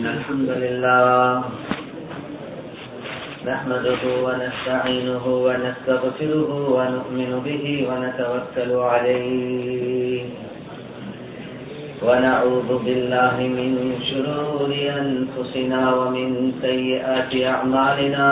الحمد لله نحمده ونستعينه ونستغفره ونؤمن به ونتوكل عليه ونعوذ بالله من شرور أنفسنا ومن سيئات أعمالنا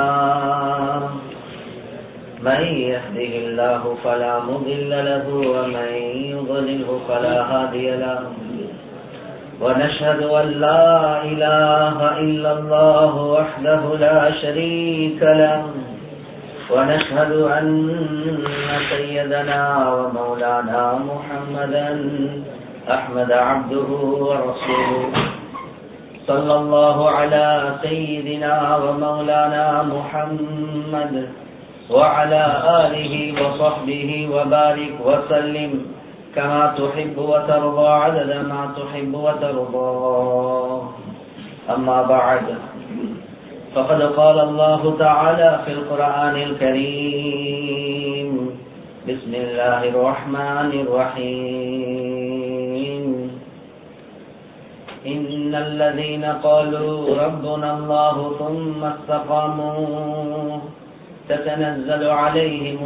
من يهده الله فلا مضل له ومن يضلله فلا هادي له ونشهد أن لا إله إلا الله وحده لا شريك له ونشهد أن سيدنا ومولانا محمدا أحمد عبده ورسوله صلى الله على سيدنا ومولانا محمد وعلى آله وصحبه وبارك وسلم كما تحب وترضى عدد ما تحب وترضى أما بعد فقد قال الله تعالى في القرآن الكريم بسم الله الرحمن الرحيم إن الذين قالوا ربنا الله ثم استقاموا تتنزل عليهم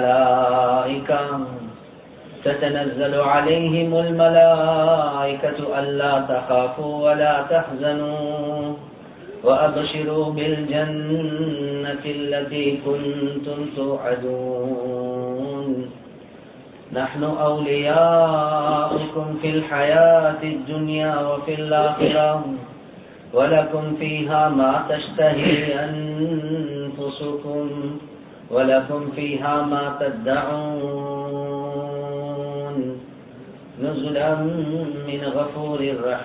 الملائكة ألا تخافوا ولا تحزنوا وأبشروا بالجنة التي كنتم توعدون نحن أولياؤكم في الحياة الدنيا وفي الآخرة ولكم فيها ما تشتهي أنفسكم ولكم فيها ما تدعون نزلا من غفور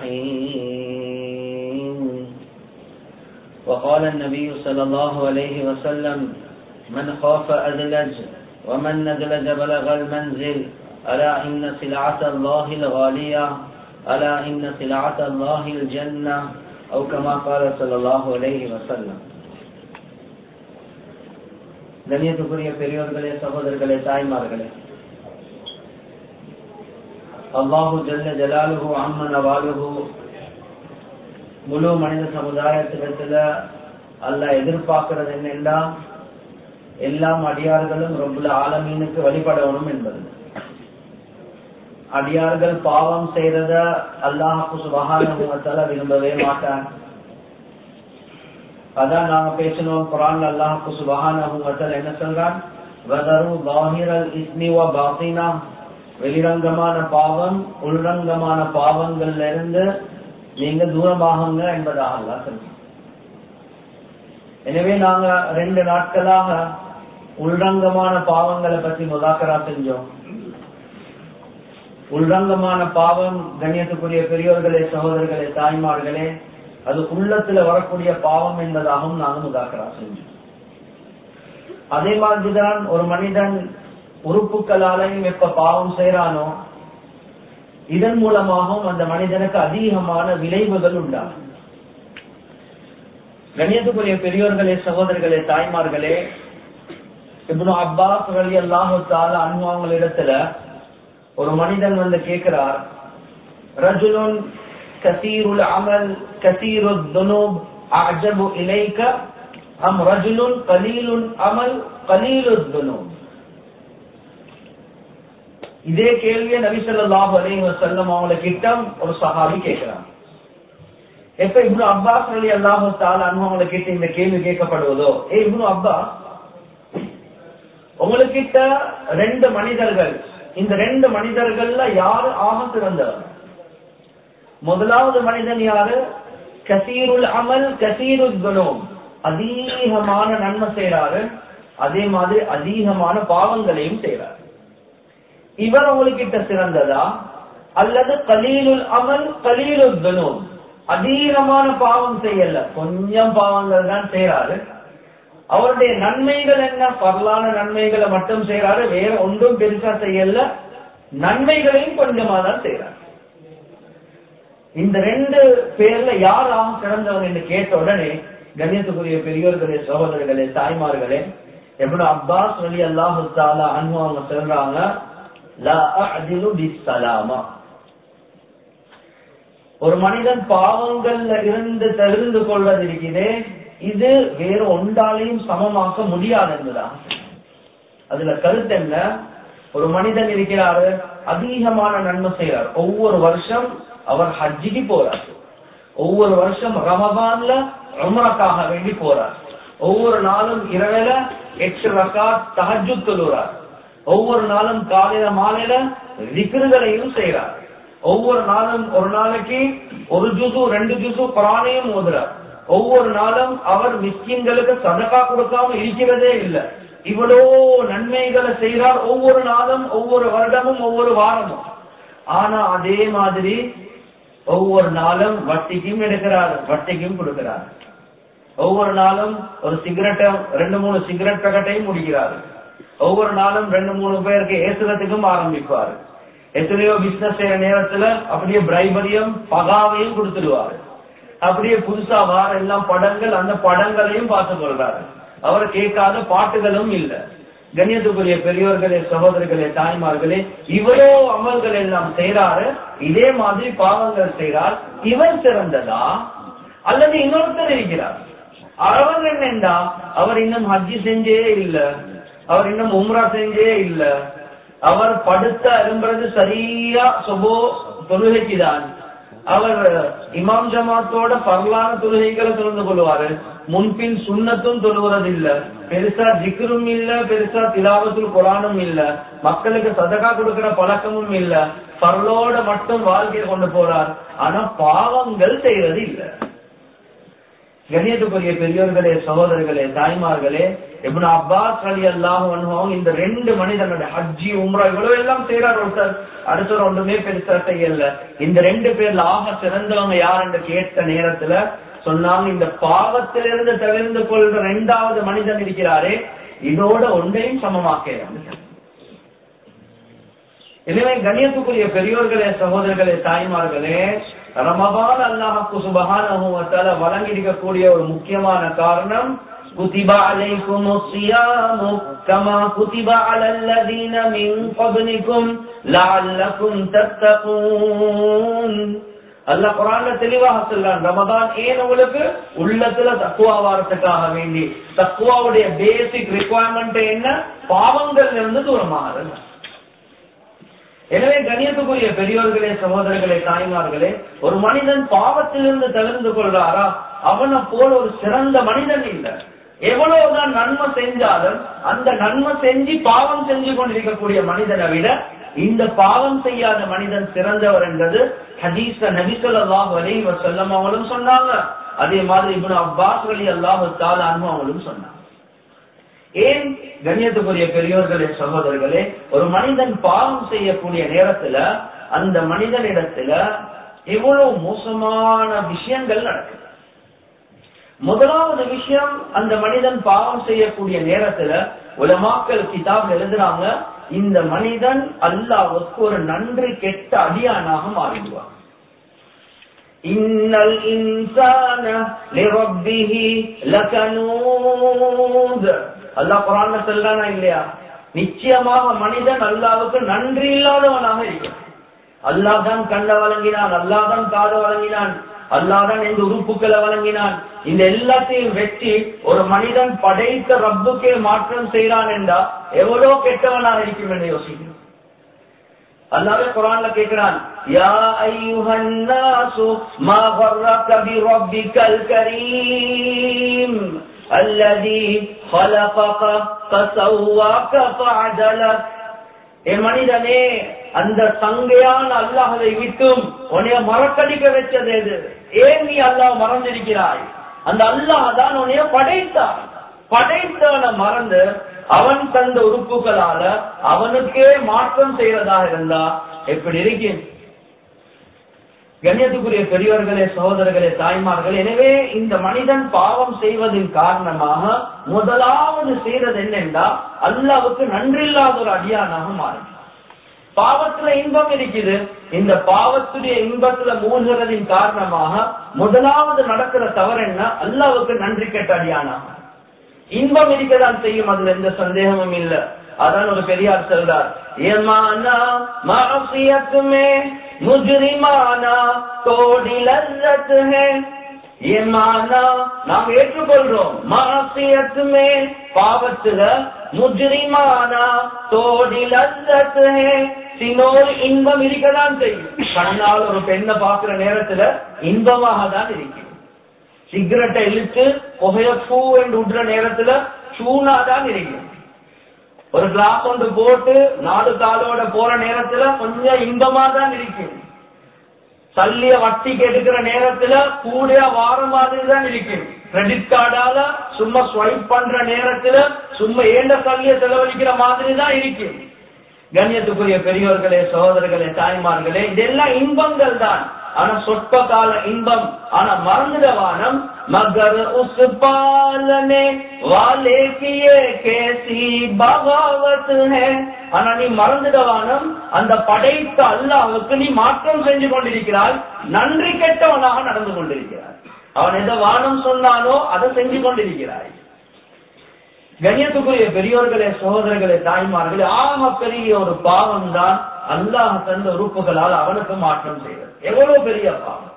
رحيم. وقال النبي صلى الله عليه وسلم من خاف أدلج ومن ندلج بلغ المنزل ألا إن سلعة الله الغالية ألا إن سلعة الله الجنة أو كما قال صلى الله عليه وسلم. கண்ணியத்துக்குரிய பெரியோர்களே, சகோதரர்களே, தாய்மார்களே, அல்லாஹு ஜல்ல ஜலாலுஹு அம்ம நவாலுஹு முழு மனித சமுதாயத்திடத்துல அல்லாஹ் எதிர்பார்க்கிறது என்னென்னா எல்லாம் அடியார்களும் ரப்புல் ஆலமீனுக்கு வழிபடணும் என்பது. அடியார்கள் பாவம் செய்யறத அல்லாஹ் சுப்ஹானஹு வ தஆலா விரும்பவே மாட்டான். அதான் நாங்க பேசணும். குர்ஆன்ல அல்லாஹ் சுப்ஹானஹு வ தஆலா என்ன சொல்றான்? வதரு ظاهிரல் இஸ்மி வ பாத்தினா, வெளிரங்கமான பாவம் உள்ரங்கமான பாவங்கள்ல இருந்து நீங்க தூரமாகுங்க என்பதாக அல்லாஹ் சொல்றான். எனவே நாங்க 2 நாட்களாக உள்ரங்கமான பாவங்களை பற்றி முதாக்கரா செஞ்சோம். உள்ரங்கமான பாவம் கண்ணியத்துக்குரிய பெரியோர்களே, சகோதரர்களே, தாய்மார்களே, அது உள்ளத்துல வரக்கூடிய பாவம் என்பதாகவும் நாங்கள் முதாக்கரா செஞ்சோம். அதே மாதிரிதான் ஒரு மனிதன் உறுப்புகளாலையும் எப்ப பாவம் செய்யறானோ இதன் மூலமாகவும் அந்த மனிதனுக்கு அதிகமான விளைவுகள் உண்டாகும். கண்ணியத்துக்குரிய பெரியோர்களே, சகோதரர்களே, தாய்மார்களே, இப்னு அப்பாஸ் ரலியல்லாஹு தஆலா அன்ஹு அவங்களிடத்துல ஒரு மனிதன் வந்து கேட்கிறார், ரஜுலுன் கஸீருல் அமல் கஸீருத் துனூப் அஅஜபு இலைக அம் ரஜுலுன் கலீலுல் அமல் கலீலுத் துனூப். இதே கேள்வியை நபி ஸல்லல்லாஹு அலைஹி வஸல்லம் அவங்க கிட்ட ஒரு சஹாபி கேட்கிறார். எப்ப இப்னு அப்பாஸ் ரலியல்லாஹு தஆலா அன்ஹு அவங்க கிட்ட இந்த கேள்வி கேட்கப்படுவதோ, இப்னு அப்பாஸ், உங்களுக்கிட்ட 2 மனிதர்கள், இந்த 2 மனிதர்கள்ல யாரு ஆக சிறந்தவர்? முதலாவது மனிதன் யாரு? கஸீருல் அமல் கஸீருத் துனூப், அதிகமான நன்மை செய்யறாரு, அதே மாதிரி அதிகமான பாவங்களையும் செய்யறாரு. இவர் உங்களுக்கிட்ட சிறந்ததா? அல்லது கலீலுல் அமல் கலீலுத் துனூப், அதிகமான பாவம் செய்யல, கொஞ்சம் பாவங்கள் தான் செய்யறாரு, அவருடைய நன்மைகள் என்ன? பரலான நன்மைகளை மட்டும் செய்யறாரு, வேற ஒன்றும் பெருசா செய்யல, நன்மைகளையும் கொஞ்சமா தான் செய்யறாரு. இந்த 2 பேர்ல யாராக சிறந்தவன் என்று கேட்ட உடனே கண்ணியத்துக்குரிய பெரியோர்களே, சகோதரர்களே, தாய்மார்களே, இப்னு அப்பாஸ் ரலியல்லாஹு தஆலா அன்ஹு அவங்க சொல்றாங்க, லா அஅதிலு பிஸ்ஸலாமா, ஒரு மனிதன் பாவங்கள்ல இருந்து தெரிந்து கொள்வது இருக்கிறே, இது வேறு ஒன்றாலையும் சமமாக்க முடியாது என்பதான். அதுல கருத்து என்ன? ஒரு மனிதன் இருக்கிறாரு, அதிகமான நன்மை செய்யறார். ஒவ்வொரு வருஷம் அவர் ஹஜ்ஜிக்கு போறார். ஒவ்வொரு வருஷம் ரமதான்ல உம்ரக்காக வேண்டி போறார். ஒவ்வொரு நாளும் இரவில 8 ரக்காத் தஹஜ்ஜுத் தொழுகிறார். ஒவ்வொரு நாளும் காலையில மாலையில திக்ருகளையும் செய்யறார். ஒவ்வொரு நாளும் ஒரு நாளைக்கு 1 ஜுஸு 2 ஜுஸு குர்ஆனையும் ஓதுறார். ஒவ்வொரு நாளும் அவர் மிஸ்கின்களுக்கு சதகா கொடுக்காம இருக்கிறதே இல்லை. இவ்வளோ நன்மைகளை செய்கிறார் ஒவ்வொரு நாளும், ஒவ்வொரு வருடமும், ஒவ்வொரு வாரமும். ஆனா அதே மாதிரி ஒவ்வொரு நாளும் வட்டிக்கும் எடுக்கிறார், வட்டிக்கும் கொடுக்கிறார். ஒவ்வொரு நாளும் ஒரு சிகரெட்டை 2-3 சிகரெட் பேக்கெட்டையும் முடிக்கிறாரு. ஒவ்வொரு நாளும் 2-3 பேருக்கு ஏசுறதுக்கும் ஆரம்பிப்பாரு. எத்தனையோ பிசினஸ் செய்யற நேரத்துல அப்படியே பிரைபரியும் பகாவையும் கொடுத்துடுவாரு. அப்படியே புதுசா வார எல்லாம் படங்கள், அந்த படங்களையும் பார்த்துக் கொள்றாரு. அவர் கேட்காத பாட்டுகளும் இல்ல. கண்ணியத்துக்குரிய பெரியோர்களே, சகோதரர்களே, தாய்மார்களே, இவரோ அமல்கள் எல்லாம் செய்யறாரு, இதே மாதிரி பாவங்கள் செய்யறார். இவர் சிறந்ததா அல்லது இன்னொருத்தர் இருக்கிறார்? அவர் என்னண்டா, அவர் இன்னும் ஹஜ்ஜி செஞ்சே இல்ல, அவர் இன்னும் உம்ரா செஞ்சே இல்ல, அவர் படுத்த அரும்புறது சரியா சுபோ தொழுகைக்குதான். அவர் இமாம் ஜமாத்தோட பரலான தொழுகைகளை தொழுந்து கொள்வாரு. முன்பின் சுண்ணத்தும் தொழுவது இல்ல, பெருசா ஜிக்ரும் இல்ல, பெருசா திலாவத்துல் குர்ஆனும் இல்ல, மக்களுக்கு சதகா கொடுக்கிற பழக்கமும் இல்ல, பரலோட மட்டும் வாழ்க்கையை கொண்டு போறார். ஆனா பாவங்கள் செய்யறது இல்ல. கண்ணியத்துக்குரிய பெரியோர்களே, சகோதரர்களே, தாய்மார்களே, இப்னு அப்பாஸ் ரலியல்லாஹு அன்ஹு இந்த 2 மனிதனுடைய ஹஜ்ஜி உம்ரா இவ்வளவு எல்லாம் செய்யறார். ஒருத்தர் அடுத்தவர் ஒன்றுமே பெருசா செய்யல. இந்த 2 பேர்ல ஆக சிறந்தவங்க யார் என்று கேட்ட நேரத்துல சொன்னாங்க, இந்த பாவத்திலிருந்து தவிர்த்து கொள்ற 2வது மனிதன் இருக்கிறாரே, இதோட ஒன்றையும் சமமாக்க. எனவே கண்ணியத்துக்குரிய பெரியோர்களே, சகோதரர்களே, தாய்மார்களே, ரமதான் அல்லாஹ்வுக்கு சுப்ஹானஹு வ தஆலா வழங்கி இருக்கக்கூடிய ஒரு முக்கியமான காரணம், குதிப அலைக்குமுஸ் ஸியாமு கமா குதிப அலல் லதீன மின் கப்லிக்கும் லஅல்லக்கும் தத்தகூன். அல்லாஹ் குர்ஆன்ல தெளிவாக சொல்றான், ரமதான் ஏன் உங்களுக்கு? உள்ளத்துல தக்வா வரதுக்காக வேண்டி. தக்வாவுடைய பேசிக் ரிக்வயர்மெண்ட் என்ன? பாவங்கள்ல இருந்து தூரமாகிறது. எனவே கண்ணியத்துக்குரிய பெரியோர்களே, சகோதரர்களே, தாய்மார்களே, ஒரு மனிதன் பாவத்திலிருந்து தவிர்த்து கொள்றாரா, அவனை போல ஒரு சிறந்த மனிதன் இல்லை. எவ்வளவுதான் நன்மை செஞ்சாலும் அந்த நன்மை செஞ்சு பாவம் செஞ்சு கொண்டிருக்கக்கூடிய மனிதனை விட இந்த பாவம் செய்யாத மனிதன் சிறந்தவர் என்றது ஹதீஸ்ல நபி ஸல்லல்லாஹு அலைஹி வஸல்லம் அவங்களும் சொன்னாங்க. அதே மாதிரி இப்னு அப்பாஸ் ரலியல்லாஹு தஆலா அன்ஹு அவங்களும் சொன்னாங்க. ஏன் கண்ணியத்துக்குரிய பெரியோர்களே, சகோதரர்களே, ஒரு மனிதன் பாவம் செய்யக்கூடிய நேரத்துல அந்த மனிதனிடத்துல எவ்வளவு மோசமான விஷயங்கள் நடக்குது. முதலாவது விஷயம், அந்த மனிதன் பாவம் செய்யக்கூடிய நேரத்துல உலமாக்கள் கிதாப் எழுதுறாங்க, இந்த மனிதன் அல்லாஹ்வுக்கு ஒரு நன்றி கெட்ட அடியானாக மாறிடுவார். இன்னல் இன்சான லிரப்பிஹி லகனூத். அல்லாஹ் குர்ஆன்ல சொல்றானா இல்லையா? நிச்சயமாக மனிதன் அல்லாஹ்வுக்கு நன்றி இல்லாதவனாக இருக்கிறான். அல்லாஹ் தான் கண்ணை வழங்கினான், அல்லாஹ் தான் காதை வழங்கினான், அல்லாஹ் தான் இந்த உறுப்புகளை வழங்கினான். இந்த எல்லாத்தையும் வெற்றி ஒரு மனிதன் படைத்த ரப்புக்கே மாற்றம் செய்யறான் என்றா எவ்வளவு கெட்டவனாக இருக்கும் என்று யோசிக்கிறோம். அல்லாஹ் குர்ஆன்ல கேக்குறான், யா அய்யுஹன் நாசு மா கர்ரக பிரப்பிக்கல் கரீம் அல்லதி خلقك فسواك فعدلك. ஏ மனிதனே, அந்த சங்கையான அல்லாஹ்வை விட்டும் உன்னை மறக்கடிக்க வச்சது எது? ஏன் நீ அல்லாஹ் மறந்திருக்கிறாய்? அந்த அல்லாஹ் தான் உன்னை படைத்தான். படைத்தவனை மறந்து அவன் தந்த உறுப்புகளால அவனுக்கே மாற்றம் செய்வதாக இருந்தா எப்படி இருக்கு? கண்ணியத்துக்குரிய பெரியவர்களே, சகோதரர்களே, தாய்மார்கள், எனவே இந்த மனிதன் பாவம் செய்வதன் காரணமாக முதலாவது செய்யறது என்னென்றா அல்லாஹ்வுக்கு நன்றில்லாத ஒரு அடியானாக மாறும். பாவத்துல இன்பம் இருக்குது, இந்த பாவத்துடைய இன்பத்துல மூழ்கிறதின் காரணமாக முதலாவது நடக்கிற தவறு என்ன? அல்லாஹ்வுக்கு நன்றி கெட்ட அடியானாக. இன்பம் இருக்கதான் செய்யும், அதுல எந்த சந்தேகமும் இல்ல. அதான் ஒரு பெரியார் சொல்றார், ஏமானா மாசியத் மே முஜ்ரிமானா தோடி லஸ்ஸத் ஹை. ஏமானா நாம் ஏற்றுக்கொள்றோம், மாசியத் மே பாவத்துல, முஜ்ரிமானா தோடி லஸ்ஸத் ஹை சினோர் இன்பம் இருக்கதான் செய்யும். கண்ணால் ஒரு பெண்ணை பார்க்கிற நேரத்துல இன்பமாக தான் இருக்கும். சிகரெட்டை இழுத்து புகைய பூ என்று விடுற நேரத்துல சூனாதான் இருக்கும். ஒரு கிளாஸ் ஒன்று போட்டு நாடு காலோட போற நேரத்துல கொஞ்சம் இன்பமா தான் இருக்கும். சல்லிய வட்டிக்கு எடுக்கிற நேரத்துல கூட வார மாதிரி தான் இருக்கும். கிரெடிட் கார்டால சும்மா ஸ்வைப் பண்ற நேரத்துல சும்மா ஏண்ட சல்லிய செலவழிக்கிற மாதிரி தான் இருக்கும். கண்ணியத்துக்குரிய பெரியோர்களே, சகோதரர்களே, தாய்மார்களே, இதெல்லாம் இன்பங்கள் தான். ஆனா சொற்ப கால இன்பம். ஆனா மறந்துடவானம், மகர் உஸ் பாலனே வாலே கியே கேசி பகாவத் ஹை. ஆனா நீ மறந்துடவானம், அந்த படைத்த அல்லாஹ்வுக்கு நீ மாற்றம் செஞ்சு கொண்டிருக்கிறாய், நன்றி கெட்டவனாக நடந்து கொண்டிருக்கிறாய். அவன் எதை வானம் சொன்னானோ அதை செஞ்சு கொண்டிருக்கிறாய். கண்ணியத்துக்குரிய பெரியோர்களே, சகோதரர்களே, தாய்மார்களே, ஆக பெரிய ஒரு பாவம் தான் அல்லாஹ் தந்த உறுப்புகளால் அவனுக்கு மாற்றம் செய்வது. எவ்வளவு பெரிய பாவம்!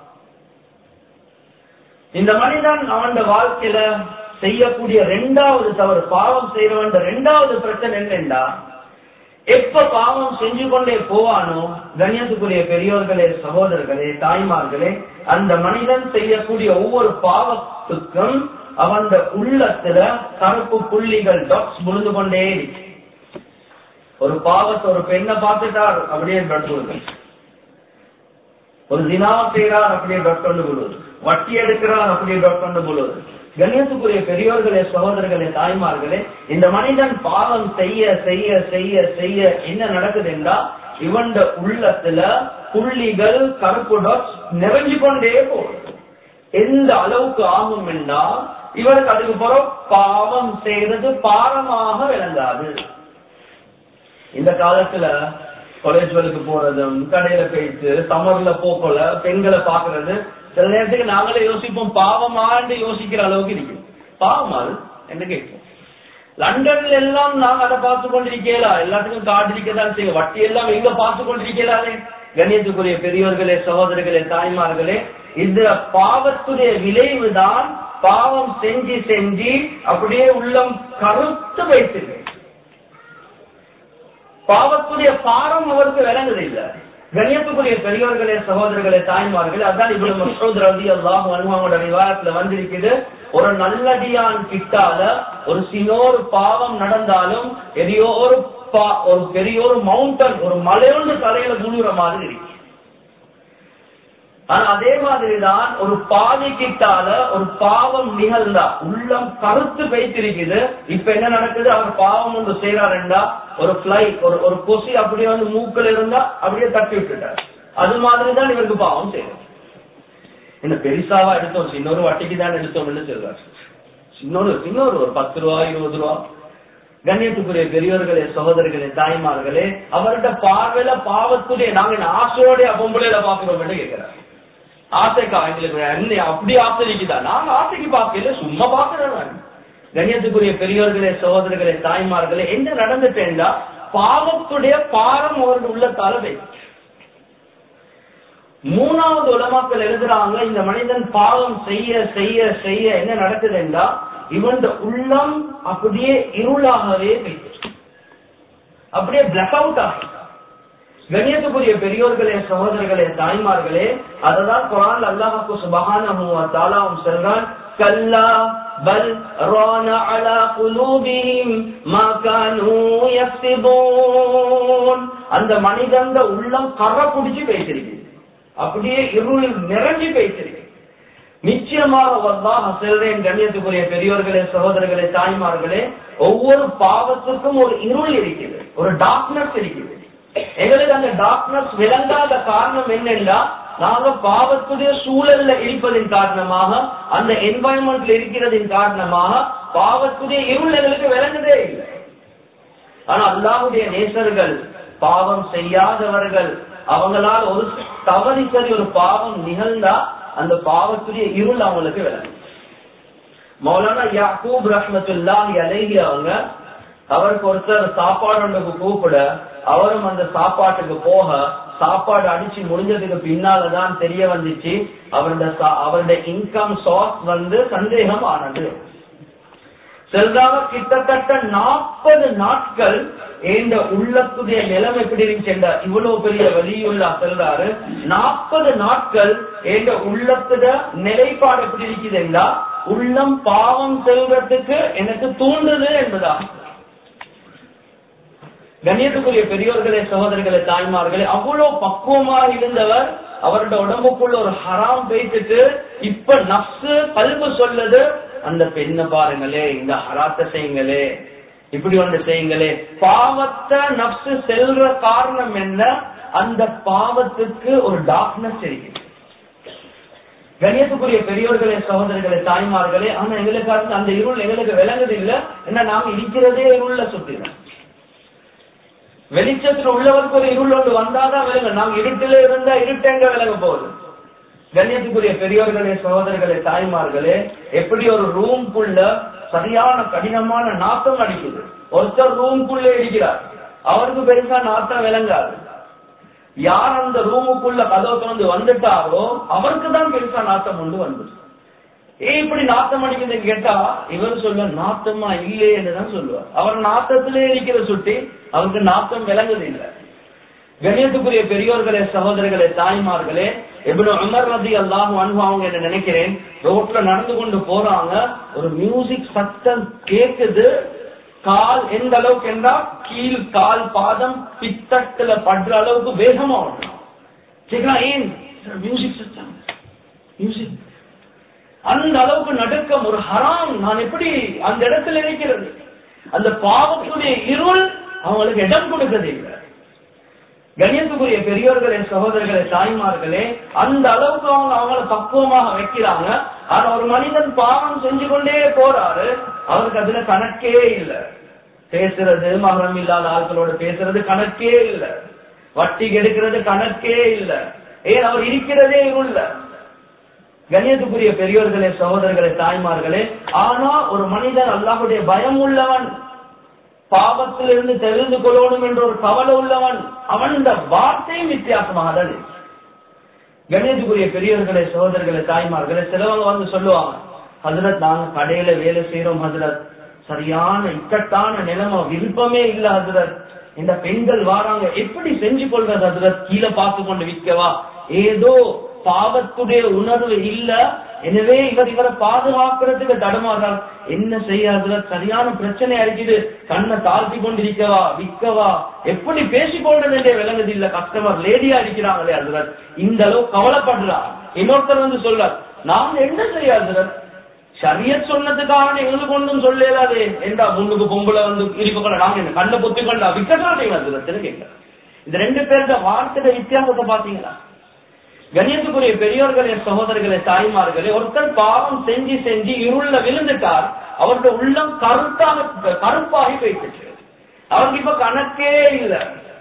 இந்த மனிதன் அவன் வாழ்க்கையில செய்யக்கூடிய இரண்டாவது தவறு, பாவம் செய்யறவன் இரண்டாவது பிரச்சனை என்னென்றா, எப்ப பாவம் செஞ்சு கொண்டே போவானோ, கண்ணியத்துக்குரிய பெரியோர்களே, சகோதரர்களே, தாய்மார்களே, அந்த மனிதன் செய்யக்கூடிய ஒவ்வொரு பாவத்துக்கும் அவன் உள்ளத்துல கருப்பு புள்ளிகள் டாட்ஸ் விழுந்து கொண்டே இருக்கு. ஒரு பாவத்தை, ஒரு பெண்ணை பார்த்துட்டார் அப்படியே டாட் விழுது, ஒரு தினாவை செய்யறார் அப்படியே டாட் கொண்டு விழுது, வட்டி எடுக்கிறார் அப்படியே டாட் கொண்டு விழுது. கண்ணியத்துக்குரிய பெரியோர்களே, சகோதரர்களே, தாய்மார்களே, இந்த மனிதன் பாவம் செய்ய செய்ய செய்ய செய்ய என்ன நடக்குது என்றால், இவன் உள்ளத்துல புள்ளிகள் கருப்பு டாட்ஸ் நிறைஞ்சு கொண்டே போகுது. எந்த அளவுக்கு ஆகும் என்றால் இவருக்கு அதுக்கு பிறகு பாவம் செய்யறது பாரமாக விளங்காது. இந்த காலத்துல காலேஜ்களுக்கு போறதும், கடையில போயிட்டு சமர்ல போக்கல பெண்களை பாக்குறது, சில நேரத்துக்கு நாங்களே யோசிப்போம், பாவமான்னு யோசிக்கிற அளவுக்கு இருக்கு. பாவமாது என்ன கேட்போம். லண்டன்ல எல்லாம் நாங்க அதை பார்த்து கொண்டிருக்கலாம், எல்லாத்துக்கும் கார்டு இருக்கதான் செய்யும், வட்டி எல்லாம் எங்க பார்த்து கொண்டிருக்கலாமே. கண்ணியத்துக்குரிய பெரியோர்களே, சகோதரர்களே, தாய்மார்களே, இந்த பாவத்துடைய விளைவுதான் பாவம் செஞ்சு செஞ்சு அப்படியே உள்ளம் கருத்து வைத்திருக்கு. பாவத்துடைய பாரம் அவருக்கு விளங்குது இல்ல. கண்ணியத்துக்குரிய பெரியோர்களே, சகோதரர்களே, தாய்மார்களே, அதான் இப்னு மஸ்ஊத் ரலியல்லாஹு அன்ஹுவோட ரிவாயத்துல வந்திருக்குது, ஒரு நல்லடியான் கிட்டால ஒரு சின்னொரு பாவம் நடந்தாலும் எதையோ ஒரு பெரிய ஒரு மவுண்டன், ஒரு மலையொன்று தலையில குழுற மாதிரி இருக்கு. ஆனா அதே மாதிரிதான் ஒரு பாவி கிட்டால ஒரு பாவம் நிகழ்ந்தா உள்ளம் கருத்து வைத்திருக்குது. இப்ப என்ன நடக்குது, அவர் பாவம் ஒன்று செய்யறாருண்டா, ஒரு பிளை ஒரு கொசி அப்படியே வந்து மூக்கில் இருந்தா அப்படியே தட்டி விட்டுட்டார். அது மாதிரிதான் இவருக்கு பாவம் செய்யணும். என்ன பெருசாவா எடுத்தோம், சின்னொரு வட்டிக்கு தான் எடுத்தோம்னு சொல்றாரு. சின்னொரு ஒரு 10 ரூபா 20 ரூபா. கண்ணியத்துக்குரிய பெரியோர்களே, சகோதரர்களே, தாய்மார்களே, அவர்கிட்ட பார்வையில பாவத்துடைய நாங்க ஆசையோடைய பொம்பளையில பாக்குறோம் கேட்கிறார். ஆசைக்கா எங்களுக்கு அப்படி ஆசை இருக்குதா? நாங்க ஆசைக்கு பார்க்கல, சும்மா பாக்குறேன். கண்ணியத்துக்குரிய பெரியோர்களே, சகோதரர்களே, தாய்மார்களே, என்ன நடந்துட்டேன்னா பாவத்துடைய பாரம் அவர்கள் உள்ள தலைவை. மூணாவது உலமாக்கள் எழுதுறாங்க, இந்த மனிதன் பாவம் செய்ய செய்ய செய்ய என்ன நடக்குதுன்னா இவன் உள்ளம் அப்படியே இருளாகவே போயிட்டு, அப்படியே பிளாக் அவுட் ஆகும். கண்ணியத்துக்குரிய பெரியோர்களே, சகோதரர்களே, தாய்மார்களே, அததான் குர்ஆன்ல அல்லாஹ் சுப்ஹானஹு வ தஆலா சொல்றான், கல்லா பல் ரான அலா குலூபிஹிம் மா கானூ யக்ஸிபூன். அந்த மனிதன் உள்ளம் கரை பிடிச்சு பேசிருக்கு, அப்படியே இருளில் நிறைஞ்சு பேசிருக்கு. நிச்சயமாக வல்லாஹ் சொல்றேன், கண்ணியத்துக்குரிய பெரியோர்களே, சகோதரர்களே, தாய்மார்களே, ஒவ்வொரு பாவத்துக்கும் ஒரு இருள் இருக்குது, ஒரு டார்க்னஸ் இருக்குது. எங்களுக்கு அந்த டார்க்னஸ் விளங்காத காரணம் என்னன்னா, நாங்க பாவத்துடைய சூழல்ல இருப்பதின் காரணமாக, அந்த என்வாயன்மெண்ட்ல இருக்கிறதின் காரணமாக பாவத்துடைய இருள் எங்களுக்கு விளங்குதே இல்லை. ஆனா அல்லாஹ்வுடைய நேசர்கள், பாவம் செய்யாதவர்கள், அவங்களால் ஒரு தவறி சரி ஒரு பாவம் நிகழ்ந்தா அந்த பாவத்துடைய இருள் அவங்களுக்கு விளங்கும். மௌலானா யாக்கூப் ரஹ்மத்துல்லாஹி அலைஹி அவங்க அவருக்கு ஒருத்தர் சாப்பாடு கூப்பிட அவரும் அந்த சாப்பாட்டுக்கு போக சாப்பாடு அடிச்சு முடிஞ்சதுக்கு பின்னாலதான் தெரிய வந்துச்சு அவருடைய இன்கம் சோர்ஸ் சந்தேகம் ஆனது. செல்றாங்க கிட்டத்தட்ட 40 நாட்கள் என்ற உள்ளத்துடைய நிலம் எப்படி இருந்துச்சு, இவ்வளவு பெரிய வலியுள்ள செல்றாரு. 40 நாட்கள் என்ற உள்ளத்துட நிலைப்பாடு எப்படி இருக்குது என்றா உள்ளம் பாவம் செல்றதுக்கு எனக்கு தூண்டுது என்பதா. கண்ணியத்துக்குரிய பெரியோர்களே, சகோதரர்களே, தாய்மார்களே, அவ்வளவு பக்குவமாக இருந்தவர். அவருடைய உடம்புக்குள்ள ஒரு ஹராம் பேசிட்டு இப்ப நப்சு கல்பு சொல்லுது, அந்த பெண்ணை பாருங்களே, இந்த ஹராத்தை செய்யுங்களே, இப்படி ஒன்று செய்யுங்களே. பாவத்தை நப்சு செல்ற காரணம் என்ன? அந்த பாவத்துக்கு ஒரு டார்க்னஸ் இருக்கு. கண்ணியத்துக்குரிய பெரியோர்களே, சகோதரர்களே, தாய்மார்களே, ஆனா எங்களுக்கு அந்த இருள் எங்களுக்கு விளங்குது இல்ல. என்ன நாங்க இருக்கிறதே இருள்ல சுத்தினோம். வெளிச்சத்துல உள்ளவருக்கு ஒரு இருள் ஒன்று வந்தாதான் விளங்க. நாங்க இருட்டில இருந்தா இருட்டு எங்க விளங்க போகுது. கண்ணியத்துக்குரிய பெரியோர்களே, சகோதரர்களே, தாய்மார்களே, எப்படி ஒரு ரூம்குள்ள சரியான கடினமான நாட்டம் அடிக்குது. ஒருத்தர் ரூம்குள்ள இருக்கிறார், அவருக்கு பெருசா நாட்டம் விளங்காது. யார் அந்த ரூமுக்குள்ள கதவை திறந்து வந்துட்டாரோ அவருக்கு தான் பெருசா நாட்டம் கொண்டு வந்தது. இப்படி நாட்டம் அடிக்குதுன்னு கேட்டா இவர் சொல்ல நாட்டமா இல்லையே என்றுதான் சொல்லுவார். அவர் நாட்டத்திலே இருக்கிற சுட்டி அவருக்கு நாட்டம் விளங்குது இல்லை. கண்ணியத்துக்குரிய பெரியோர்களே, சகோதரர்களே, தாய்மார்களே, இப்னு உமர் ரலியல்லாஹு அன்ஹு அவங்க என்ன நினைக்கிறேன், ரோட்ல நடந்து கொண்டு போறாங்க, ஒரு மியூசிக் சத்தம் கேக்குது. கால் எந்த அளவுக்கு என்றா கீழ் கால் பாதம் பித்தட்டுல படுற அளவுக்கு வேகமா ஏன் மியூசிக் சத்தம், மியூசிக் அந்த அளவுக்கு நடுக்கம், ஒரு ஹராம். நான் எப்படி அந்த இடத்துல இருக்கிறது? அந்த பாவத்துடைய இருள் அவங்களுக்கு இடம் கொடுக்கிறது இல்லை. கண்ணியத்துக்குரிய பெரியோர்களே, சகோதரர்களே, தாய்மார்களே, அந்த அளவுக்கு அவங்கள பக்குவமாக வைக்கிறாங்க. ஆனா ஒரு மனிதன் பாவம் செஞ்சு கொண்டே போறாரு, அவருக்கு அதுல கணக்கே இல்லை. பேசுறது, மகரம் இல்லாத ஆட்களோட பேசுறது கணக்கே இல்லை, வட்டி கெடுக்கிறது கணக்கே இல்லை. ஏன் அவர் இருக்கிறதே இருள்ல. கண்ணியத்துக்குரிய பெரியோர்களே, சகோதரர்களே, தாய்மார்களே, ஆனா ஒரு மனிதன் அல்லாஹ்வுடைய பயம் உள்ளவன், பாவத்திலிருந்து தெரிந்து கொள்ளணும் என்ற ஒரு கவலை உள்ளவன், அவன் இந்த வார்த்தையும் வித்தியாசமாக. கண்ணியத்துக்குரிய பெரியவர்களே, சகோதரர்களே, தாய்மார்களே, சிலவங்க சொல்லுவாங்க, ஹஜ்ரத் நாங்க கடையில வேலை செய்யறோம் ஹஜ்ரத், சரியான இக்கட்டான நிலைமை, விருப்பமே இல்ல ஹஜ்ரத், இந்த பெண்கள் வாராங்க, எப்படி செஞ்சு கொள்றது ஹஜ்ரத், கீழே பார்த்து கொண்டு விற்கவா, ஏதோ பாவத்துடைய உணர்வு இல்ல, எனவே இவரை பாதுகாக்கிறதுக்கு தடுமாறால் என்ன செய்ய, சரியான பிரச்சனை இருக்குது, கண்ணை தாழ்த்தி கொண்டிருக்கவா விற்கவா, எப்படி பேசிக்கொள்றது என்றே விளங்குது இல்ல, கஸ்டமர் லேடியா இருக்கிறாங்களே அதுல இந்த அளவு கவலைப்படுறார். இன்னொருத்தர் சொல்றார், நாங்க என்ன செய்ய ஷரியத் சொன்னதுக்காக எங்களுக்கு ஒன்றும் சொல்லலாது என்றா, முன்னுக்கு பொம்பளை இருக்க நாங்க என்ன கண்ணை பொத்தி கொண்டா விற்கதான் கேட்க. இந்த ரெண்டு பேருடைய வார்த்தை வித்தியாசத்தை பாத்தீங்களா? கண்ணியத்துக்குரிய பெரியோர்களே, சகோதரர்களே, தாய்மார்களே, ஒருத்தர் பாவம் செஞ்சு செஞ்சு இருள விழுந்துட்டார், அவருடைய உள்ளம் கருப்பாகி போயிட்டு, அவருக்கு இப்ப கணக்கே இல்லை.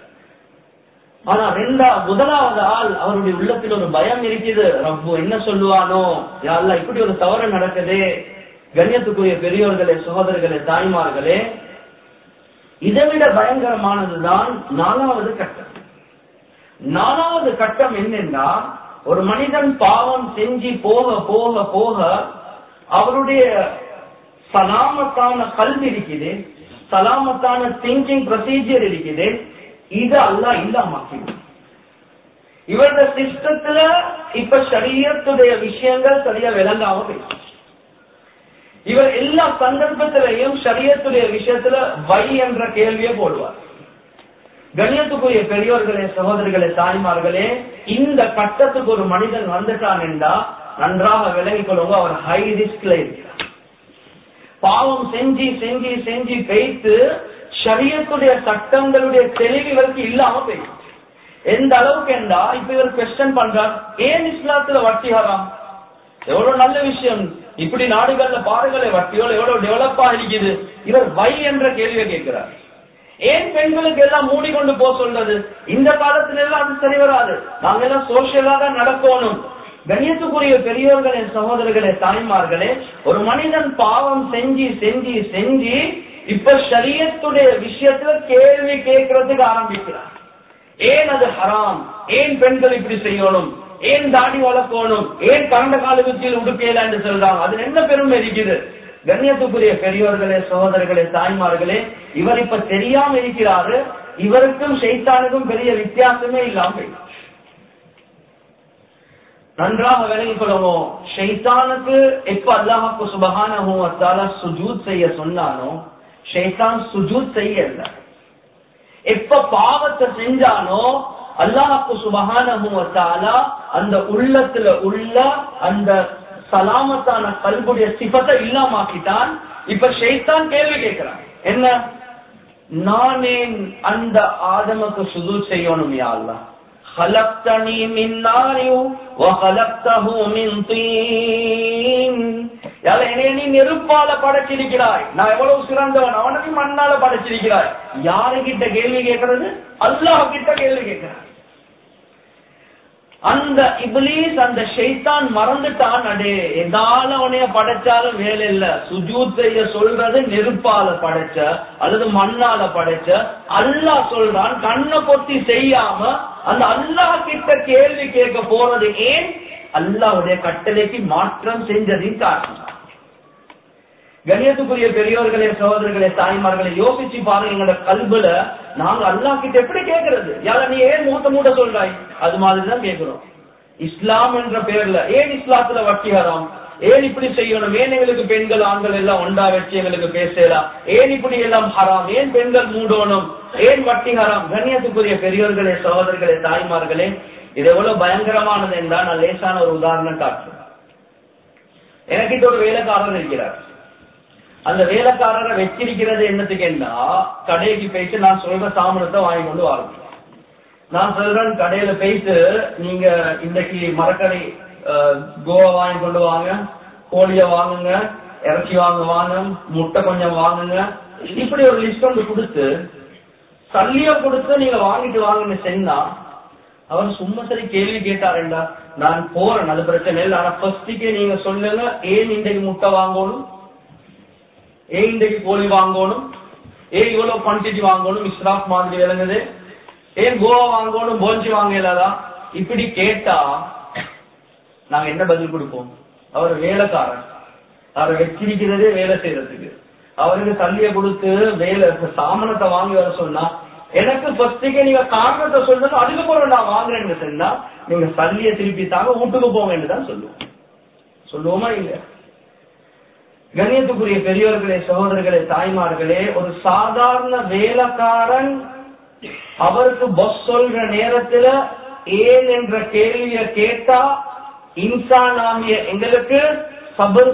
ஆனா முதலாவது ஆள் அவருடைய உள்ளத்தில் ஒரு பயம் இருக்குது, ரப்பு என்ன சொல்லுவானோ, யா அல்லாஹ் இப்படி ஒரு தவறு நடக்குது. கண்ணியத்துக்குரிய பெரியோர்களே, சகோதரர்களே, தாய்மார்களே, இதைவிட பயங்கரமானதுதான் 4வது கட்டம். 4வது கட்டம் என்னன்னா, ஒரு மனிதன் பாவம் செஞ்சு போக போக போக அவருடைய சலாமத்தான கல்வி இருக்குது, சலாமத்தான திங்கிங் ப்ரொசீஜர் இருக்குது, இது அல்லாஹ் இல்லாமக்கி இவருடைய சிஸ்டத்துல இப்ப ஷரியத்துடைய விஷயங்கள் சரியா விளங்காம போயிடுச்சு. இவர் எல்லா சந்தர்ப்பத்திலையும் ஷரியத்துடைய விஷயத்துல வை என்ற கேள்வியை போடுவார். கண்ணியத்துக்குரிய பெரியோர்களே, சகோதரர்களே, தாய்மார்களே, இந்த கட்டத்துக்கு ஒரு மனிதன் வந்துட்டான் என்றா நன்றாக விளங்கிக் கொள்ளுங்க, அவர் ஹை ரிஸ்க்ல இருக்கிறார். பாவம் செஞ்சு செஞ்சு செஞ்சு பேய்த்து ஷரியத்துடைய சட்டங்களுடைய தெளிவு இவருக்கு இல்லாம போயிடுச்சு. எந்த அளவுக்கு என்றா இப்ப இவர் கொஸ்டின் பண்றார், ஏன் இஸ்லாத்துல வட்டி ஹராம்? எவ்வளவு நல்ல விஷயம், இப்படி நாடுகள்ல பாருங்களே வட்டியோட எவ்வளவு டெவலப்பா இருக்குது. இவர் வை என்ற கேள்வியை கேட்கிறார். ஏன் பெண்களுக்கு எல்லாம் மூடிக்கொண்டு போக சொல்றது? இந்த காலத்துல எல்லாம் அது சரி வராது, நாங்க எல்லாம் சோசியலா தான் நடக்கணும். கண்ணியத்துக்குரிய பெரியோர்களே, சகோதரர்களே, தாய்மார்களே, ஒரு மனிதன் பாவம் செஞ்சு செஞ்சு செஞ்சு இப்ப ஷரியத்துடைய விஷயத்துல கேள்வி கேட்கறதுக்கு ஆரம்பிக்கிறார். ஏன் அது ஹராம், ஏன் பெண்கள் இப்படி செய்யணும், ஏன் தாடி வளர்க்கணும், ஏன் கரண்ட கால குச்சியில் உடுக்கையில என்று சொல்றாங்க. அது என்ன பெருமை இருக்குது? கண்ணியத்துக்குரிய பெரியோர்களே, சகோதரர்களே, தாய்மார்களே, இவர் இப்ப தெரியாம இருக்கிறாரு. இவருக்கும் ஷைத்தானுக்கும் பெரிய வித்தியாசமே இல்லாம நன்றாக விளங்கிக் கொள்ளவும். ஷைத்தானுக்கு எப்ப அல்லாஹ்வுக்கு சுப்ஹானஹு வ தஆலா சுஜூத் செய்ய சொன்னானோ ஷைத்தான் சுஜூத் செய்யல. எப்ப பாவத்தை செஞ்சானோ அல்லாஹ்வுக்கு சுப்ஹானஹு வ தஆலா அந்த உள்ளத்துல உள்ள அந்த சலாமத்தான கல்புடைய சிஃபத்தை இல்லாமாக்கிட்டான். இப்ப ஷைத்தான் கேள்வி கேட்கிறான், என்ன, நானே அந்த ஆதமுக்கு சுஜூத் செய்யணும் யா அல்லாஹ், خلقتني من نار وخلقته من طين. என்னைய நீ நெருப்பால படைச்சிருக்கிறாய், நான் எவ்வளவு சிறந்தவன், அவனுக்கு மண்ணால படைச்சிருக்கிறாய். யாருகிட்ட கேள்வி கேட்கறது? அல்லாஹ் கிட்ட கேள்வி கேட்கிறான். அந்த இப்லீஸ் அந்த ஷைத்தான் மறந்துட்டான். அடே எதால உனைய படைச்சாலும் வேலை இல்ல, சுஜூத் செய்ய சொல்றது நெருப்பால படைச்ச அல்லது மண்ணால படைச்ச அல்லாஹ் சொல்றான். கண்ணை பொத்தி செய்யாம அந்த அல்லாஹ் கிட்ட கேள்வி கேட்க போறது ஏன்? அல்லாஹ்வுடைய கட்டளைக்கு மாற்றம் செஞ்சதின் காரணம். கண்ணியத்துக்குரிய பெரியோர்களே, சகோதரர்களே, தாய்மார்களை யோசிச்சு பாருங்க. எங்களோட கல்புல நாங்க அல்லாஹ் கிட்ட எப்படி கேட்கறது? யார நீ ஏன் மூட்ட சொல்றாய்? அது மாதிரிதான் கேட்கிறோம். இஸ்லாம் என்ற பேர்ல ஏன் இஸ்லாத்துல வட்டி ஹராம், ஏன் இப்படி செய்யணும், ஏன் எங்களுக்கு பெண்கள் ஆண்கள் எல்லாம் ஒன்றா வச்சு எங்களுக்கு பேசலாம், ஏன் இப்படி எல்லாம் ஹராம், ஏன் பெண்கள் மூடணும், ஏன் வட்டி ஹராம்? கண்ணியத்துக்குரிய பெரியோர்களே, சகோதரர்களே, தாய்மார்களே, இது எவ்வளவு பயங்கரமானது என்றால் நான் லேசான ஒரு உதாரணம் காட்டுறேன். எனக்கு இது ஒரு வேலைக்காரர் இருக்கிறார். அந்த வேலைக்காரரை வச்சிருக்கிறது என்னத்துக்குன்னா, கடைக்கு போயிட்டு நான் சொல்ற சாமானத்தை வாங்கி கொண்டு வரணும். நான் சொல்றேன், கடையில போயிட்டு நீங்க இன்றைக்கு மரக்கடை கோவா வாங்கி கொண்டு வாங்க, கோழிய வாங்குங்க, இறைச்சி வாங்க, முட்டை கொஞ்சம் வாங்குங்க, இப்படி ஒரு லிஸ்ட் ஒன்று கொடுத்து சல்லிய கொடுத்து நீங்க வாங்கிட்டு வாங்கன்னு சொன்னா அவர் சும்மா சரி கேள்வி கேட்டாருண்டா, நான் போறேன், அது பிரச்சனை இல்லை, ஆனா ஃபர்ஸ்டுக்கே நீங்க சொல்லுங்க, ஏன் இன்றைக்கு முட்டை வாங்கணும், ஏன் இன்றைக்கு கோழி வாங்கணும், ஏன் இவ்வளவு குவான்டிட்டி வாங்கணும், இஸ்ராஃப் மாதிரி விளங்குது, ஏன் கோவா வாங்கணும், போஞ்சி வாங்க இல்லாதா? இப்படி கேட்டா நாங்க என்ன பதில் கொடுப்போம்? அவர் வேலைக்காரன், அவரை வச்சிருக்கிறதே வேலை செய்யறதுக்கு, அவருக்கு தள்ளிய கொடுத்து வேலை சாமானத்தை வாங்கி வர சொன்னா, எனக்கு ஃபர்ஸ்டுக்கே நீங்க காரணத்தை சொல்லணும், அதுக்கப்புறம் நான் வாங்குறேன்னு சொன்னா நீங்க சல்லிய திருப்பி தாங்க, வீட்டுக்கு போங்கன்னு தான் சொல்லுவோம். சொல்லுவோமா இல்லையா? கண்ணியத்துக்குரிய பெரியவர்களே, சகோதரர்களே, தாய்மார்களே, ஒரு சாதாரண வேலைக்காரன் அவருக்கு பஸ் சொல்ற நேரத்துல ஏன் என்ற கேள்விய கேட்டா இன்சான் ஆகிய எங்களுக்கு சபர்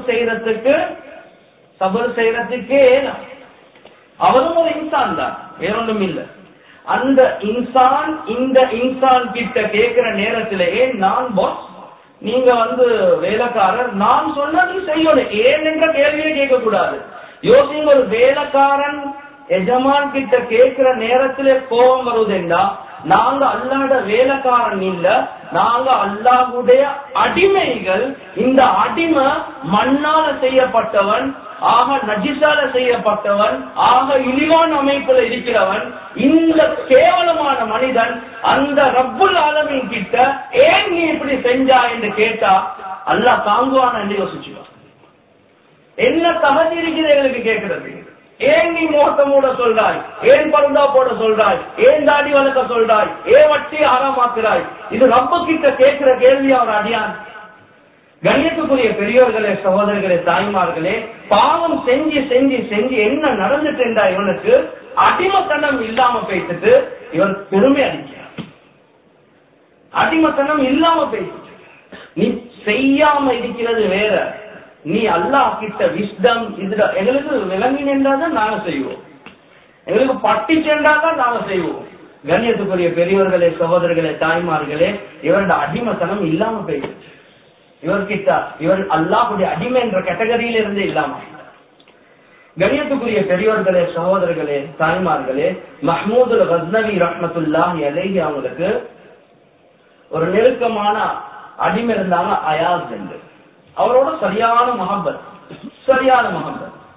செய்யறதுக்கு அவரும் ஒரு இன்சான் தான், வேறொன்றும் இல்லை. அந்த இன்சான் இந்த இன்சான் கிட்ட கேட்கிற நேரத்துல ஏன் நான் பாஸ், நீங்க வேலைக்காரர், நான் சொன்ன நீ செய்யணும், ஏன் என்ற கேள்வியை கேட்க கூடாது. யோசிங்க, ஒரு வேலைக்காரன் எஜமான் கிட்ட கேட்கிற நேரத்திலே கோபம் வருவதுண்டா, நாங்க அல்லாஹ்வுடைய வேலைக்காரன் இல்ல, நாங்க அல்லாஹ்வுடைய அடிமைகள். இந்த அடிமை மண்ணால செய்யப்பட்டவன், ஆக நஜிசால செய்யப்பட்டவன், ஆக இழிவான அமைப்புல இருக்கிறவன். இந்த கேவலமான மனிதன் அந்த ரப்புல் ஆலமீன் கிட்ட ஏன் நீ இப்படி செஞ்சா என்று கேட்டா அல்லாஹ் தாங்குவான் என்று யோசிச்சுவான். என்ன தகுதி இருக்குது எங்களுக்கு கேட்கிறது? ஏன் நீ மோட்ட மூட சொல்றாய், ஏன் பருந்தா போட சொல்றாய், ஏன் தாடி வளர்க்க சொல்றாய், ஏன் வட்டி ஆரமாக்குறாய்? இது ரப்பு கிட்ட கேட்கிற கேள்வி அவர் அடியான். கண்ணியத்துக்குரிய பெரியோர்களே, சகோதரர்களே, தாய்மார்களே, பாவம் செஞ்சு செஞ்சு செஞ்சு என்ன நடந்துட்டா இவனுக்கு அடிமத்தனம் இல்லாம பேசிட்டு இவன் பெருமை அடிக்கிறான். அடிமத்தனம் இல்லாம பேசிட்டு நீ செய்யாம இருக்கிறது வேற, நீ அல்லாஹ் கிட்ட விஸ்டம் இதுல எங்களுக்கு விளங்கினேன்றாதான் நாங்க செய்வோம், எங்களுக்கு பட்டி சென்றாதான் நாங்க செய்வோம். கண்ணியத்துக்குரிய பெரியவர்களே, சகோதரர்களே, தாய்மார்களே, இவரோட அடிமத்தனம் இல்லாம போயிடுச்சு. இவர்கிட்ட இவர் அல்லாஹ்வுடைய அடிமை என்ற கேட்டகரியில இருந்து இல்லாம. கண்ணியத்துக்குரிய பெரியவர்களே, சகோதரர்களே, தாய்மார்களே, மஹ்மூது கஸ்னவி ரஹ்மத்துல்லாஹி அலைஹி அவங்களுக்கு ஒரு நெருக்கமான அடிமை இருந்தாங்க, அயாஸ் என்று. அவரோட சரியான மஹப்பத்.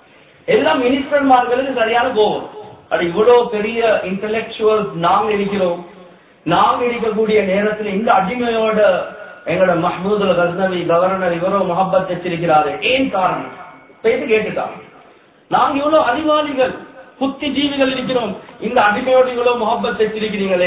எல்லாம் மினிஸ்டர்மார்களுக்கு சரியான கோபம். அது இவ்வளவு பெரிய இன்டலெக்சுவல் நாங்க இருக்கிறோம், நாங்க இருக்கக்கூடிய நேரத்தில் இந்த அடிமையோட எங்களோட மஹ்மூதுல் கஸ்னவி கவர்னர் இவ்வளவு முகப்பத் வச்சிருக்கிறாரு, ஏன் காரணம் பேசி கேட்டுட்டாங்க. நாங்க இவ்வளவு அறிவாளிகள் புத்திஜீவிகள் இருக்கிறோம், இந்த அடிமையோடு இவ்வளவு முகப்பத் வச்சிருக்கிறீங்களே.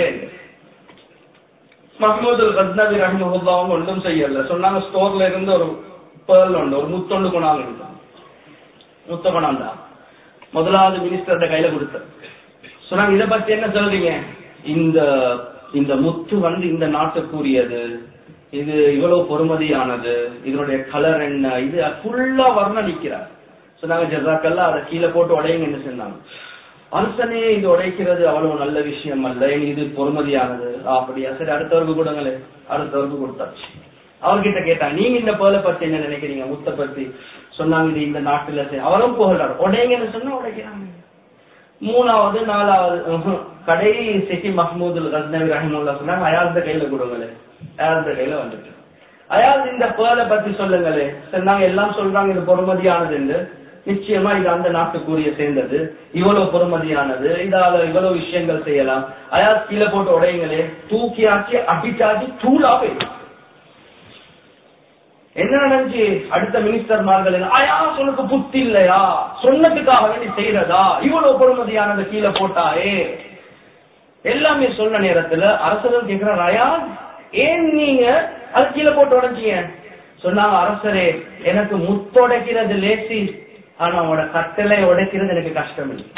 மஹ்மூதுல் கஸ்னவி ரஹ்மத்துல்லாஹ் அவங்க ஒன்றும் செய்யல. சொன்னாங்க ஸ்டோர்ல இருந்து ஒரு பேர்ல் ஒன்று ஒரு முத்தொண்டு கொண்டாங்க. முத்த கொண்டாந்தா முதலாவது மினிஸ்டர் கையில கொடுத்த சொன்னாங்க, இதை பத்தி என்ன சொல்றீங்க? இந்த முத்து இந்த நாட்டுக்குரியது, இது இவ்வளவு பொறுமதியானது, இதனுடைய கலர் என்ன, இது ஃபுல்லா வர்ணனிக்கிறார். சொன்னாங்க ஜஸாக்கல்லா, அதை கீழே போட்டு உடையுங்க சொன்னாங்க. அரசனே இது உடைக்கிறது அவ்வளவு நல்ல விஷயம் அல்ல, இது பொறுமதியானது. அப்படியா, சரி அடுத்தவருக்கு கொடுங்களே. அடுத்தவருக்கு கொடுத்தாச்சு. அவர்கிட்ட கேட்டாங்க, நீங்க இந்த பேர்ல பத்தி என்ன நினைக்கிறீங்க, முத்த பத்தி? சொன்னாங்க இது இந்த நாட்டுல அவரும் புகழ்றாரு. உடைங்கன்னு சொன்னா உடைக்கிறாங்க. மூணாவது நாலாவது கடைசிக்கு மஹ்மூதுல் கஸ்னவி ரஹிமத்துல்லாஹ் சொன்னாங்க, அயாத கையில கொடுங்களே. அயாத கையில வந்துட்டு, அயாத் இந்த பேர்ல பத்தி சொல்லுங்களே. சொன்னாங்க எல்லாம் சொல்றாங்க இது பொறுமதியானது என்று. நிச்சயமா இது அந்த நாட்டுக்குரிய சேர்ந்தது, இவ்வளவு பொறுமதியானது, இதால இவ்வளவு விஷயங்கள் செய்யலாம். அயாத் கீழே போட்டு உடையுங்களே. தூக்கியாச்சு அடிச்சாச்சு தூளாவே. என்ன நடந்துச்சு? அடுத்த மினிஸ்டர்மார்கள் அயா சொன்னக்கு புத்தி இல்லையா, சொன்னதுக்காக வேண்டி செய்யறதா, இவ்வளவு பொறுமதியானது கீழே போட்டாயே எல்லாமே சொன்ன நேரத்துல அரசர்கள் கேட்கிறார், அயா ஏன் நீங்க அது கீழே போட்டு உடைச்சீங்க? சொன்னாங்க, அரசரே எனக்கு முத்தொடைக்கிறது லேசி, ஆனா அவனோட கட்டளை உடைக்கிறது எனக்கு கஷ்டம் இல்லை.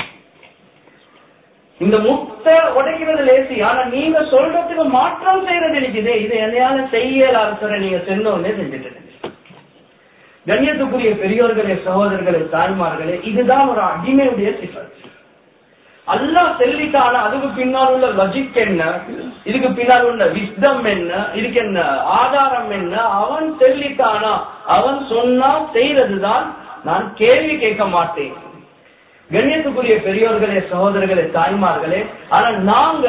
இந்த முத்தை உடைக்கிறது லேசி, ஆனா நீங்க சொல்றதுக்கு மாற்றம் செய்யறது இருக்குது, இது என்னையால செய்யல அரசரை, நீங்க சென்னோன்னே செஞ்சுட்டு. கண்ணியத்துக்குரிய பெரியோர்களே, சகோதரர்களே, தாய்மார்களே, இதுதான் ஒரு அடிமையுடைய சிஃபத். அல்லாஹ் சொல்லிட்டான, அதுக்கு பின்னால் உள்ள லாஜிக் என்ன, இதுக்கு பின்னால் உள்ள விஸ்டம் என்ன, இதுக்கு என்ன ஆதாரம் என்ன, அவன் சொல்லிட்டானா, அவன் சொன்னா செய்யறதுதான், நான் கேள்வி கேட்க மாட்டேன். கண்ணியத்துக்குரிய பெரியோர்களே, சகோதரர்களே, தாய்மார்களே, ஆனா நாங்க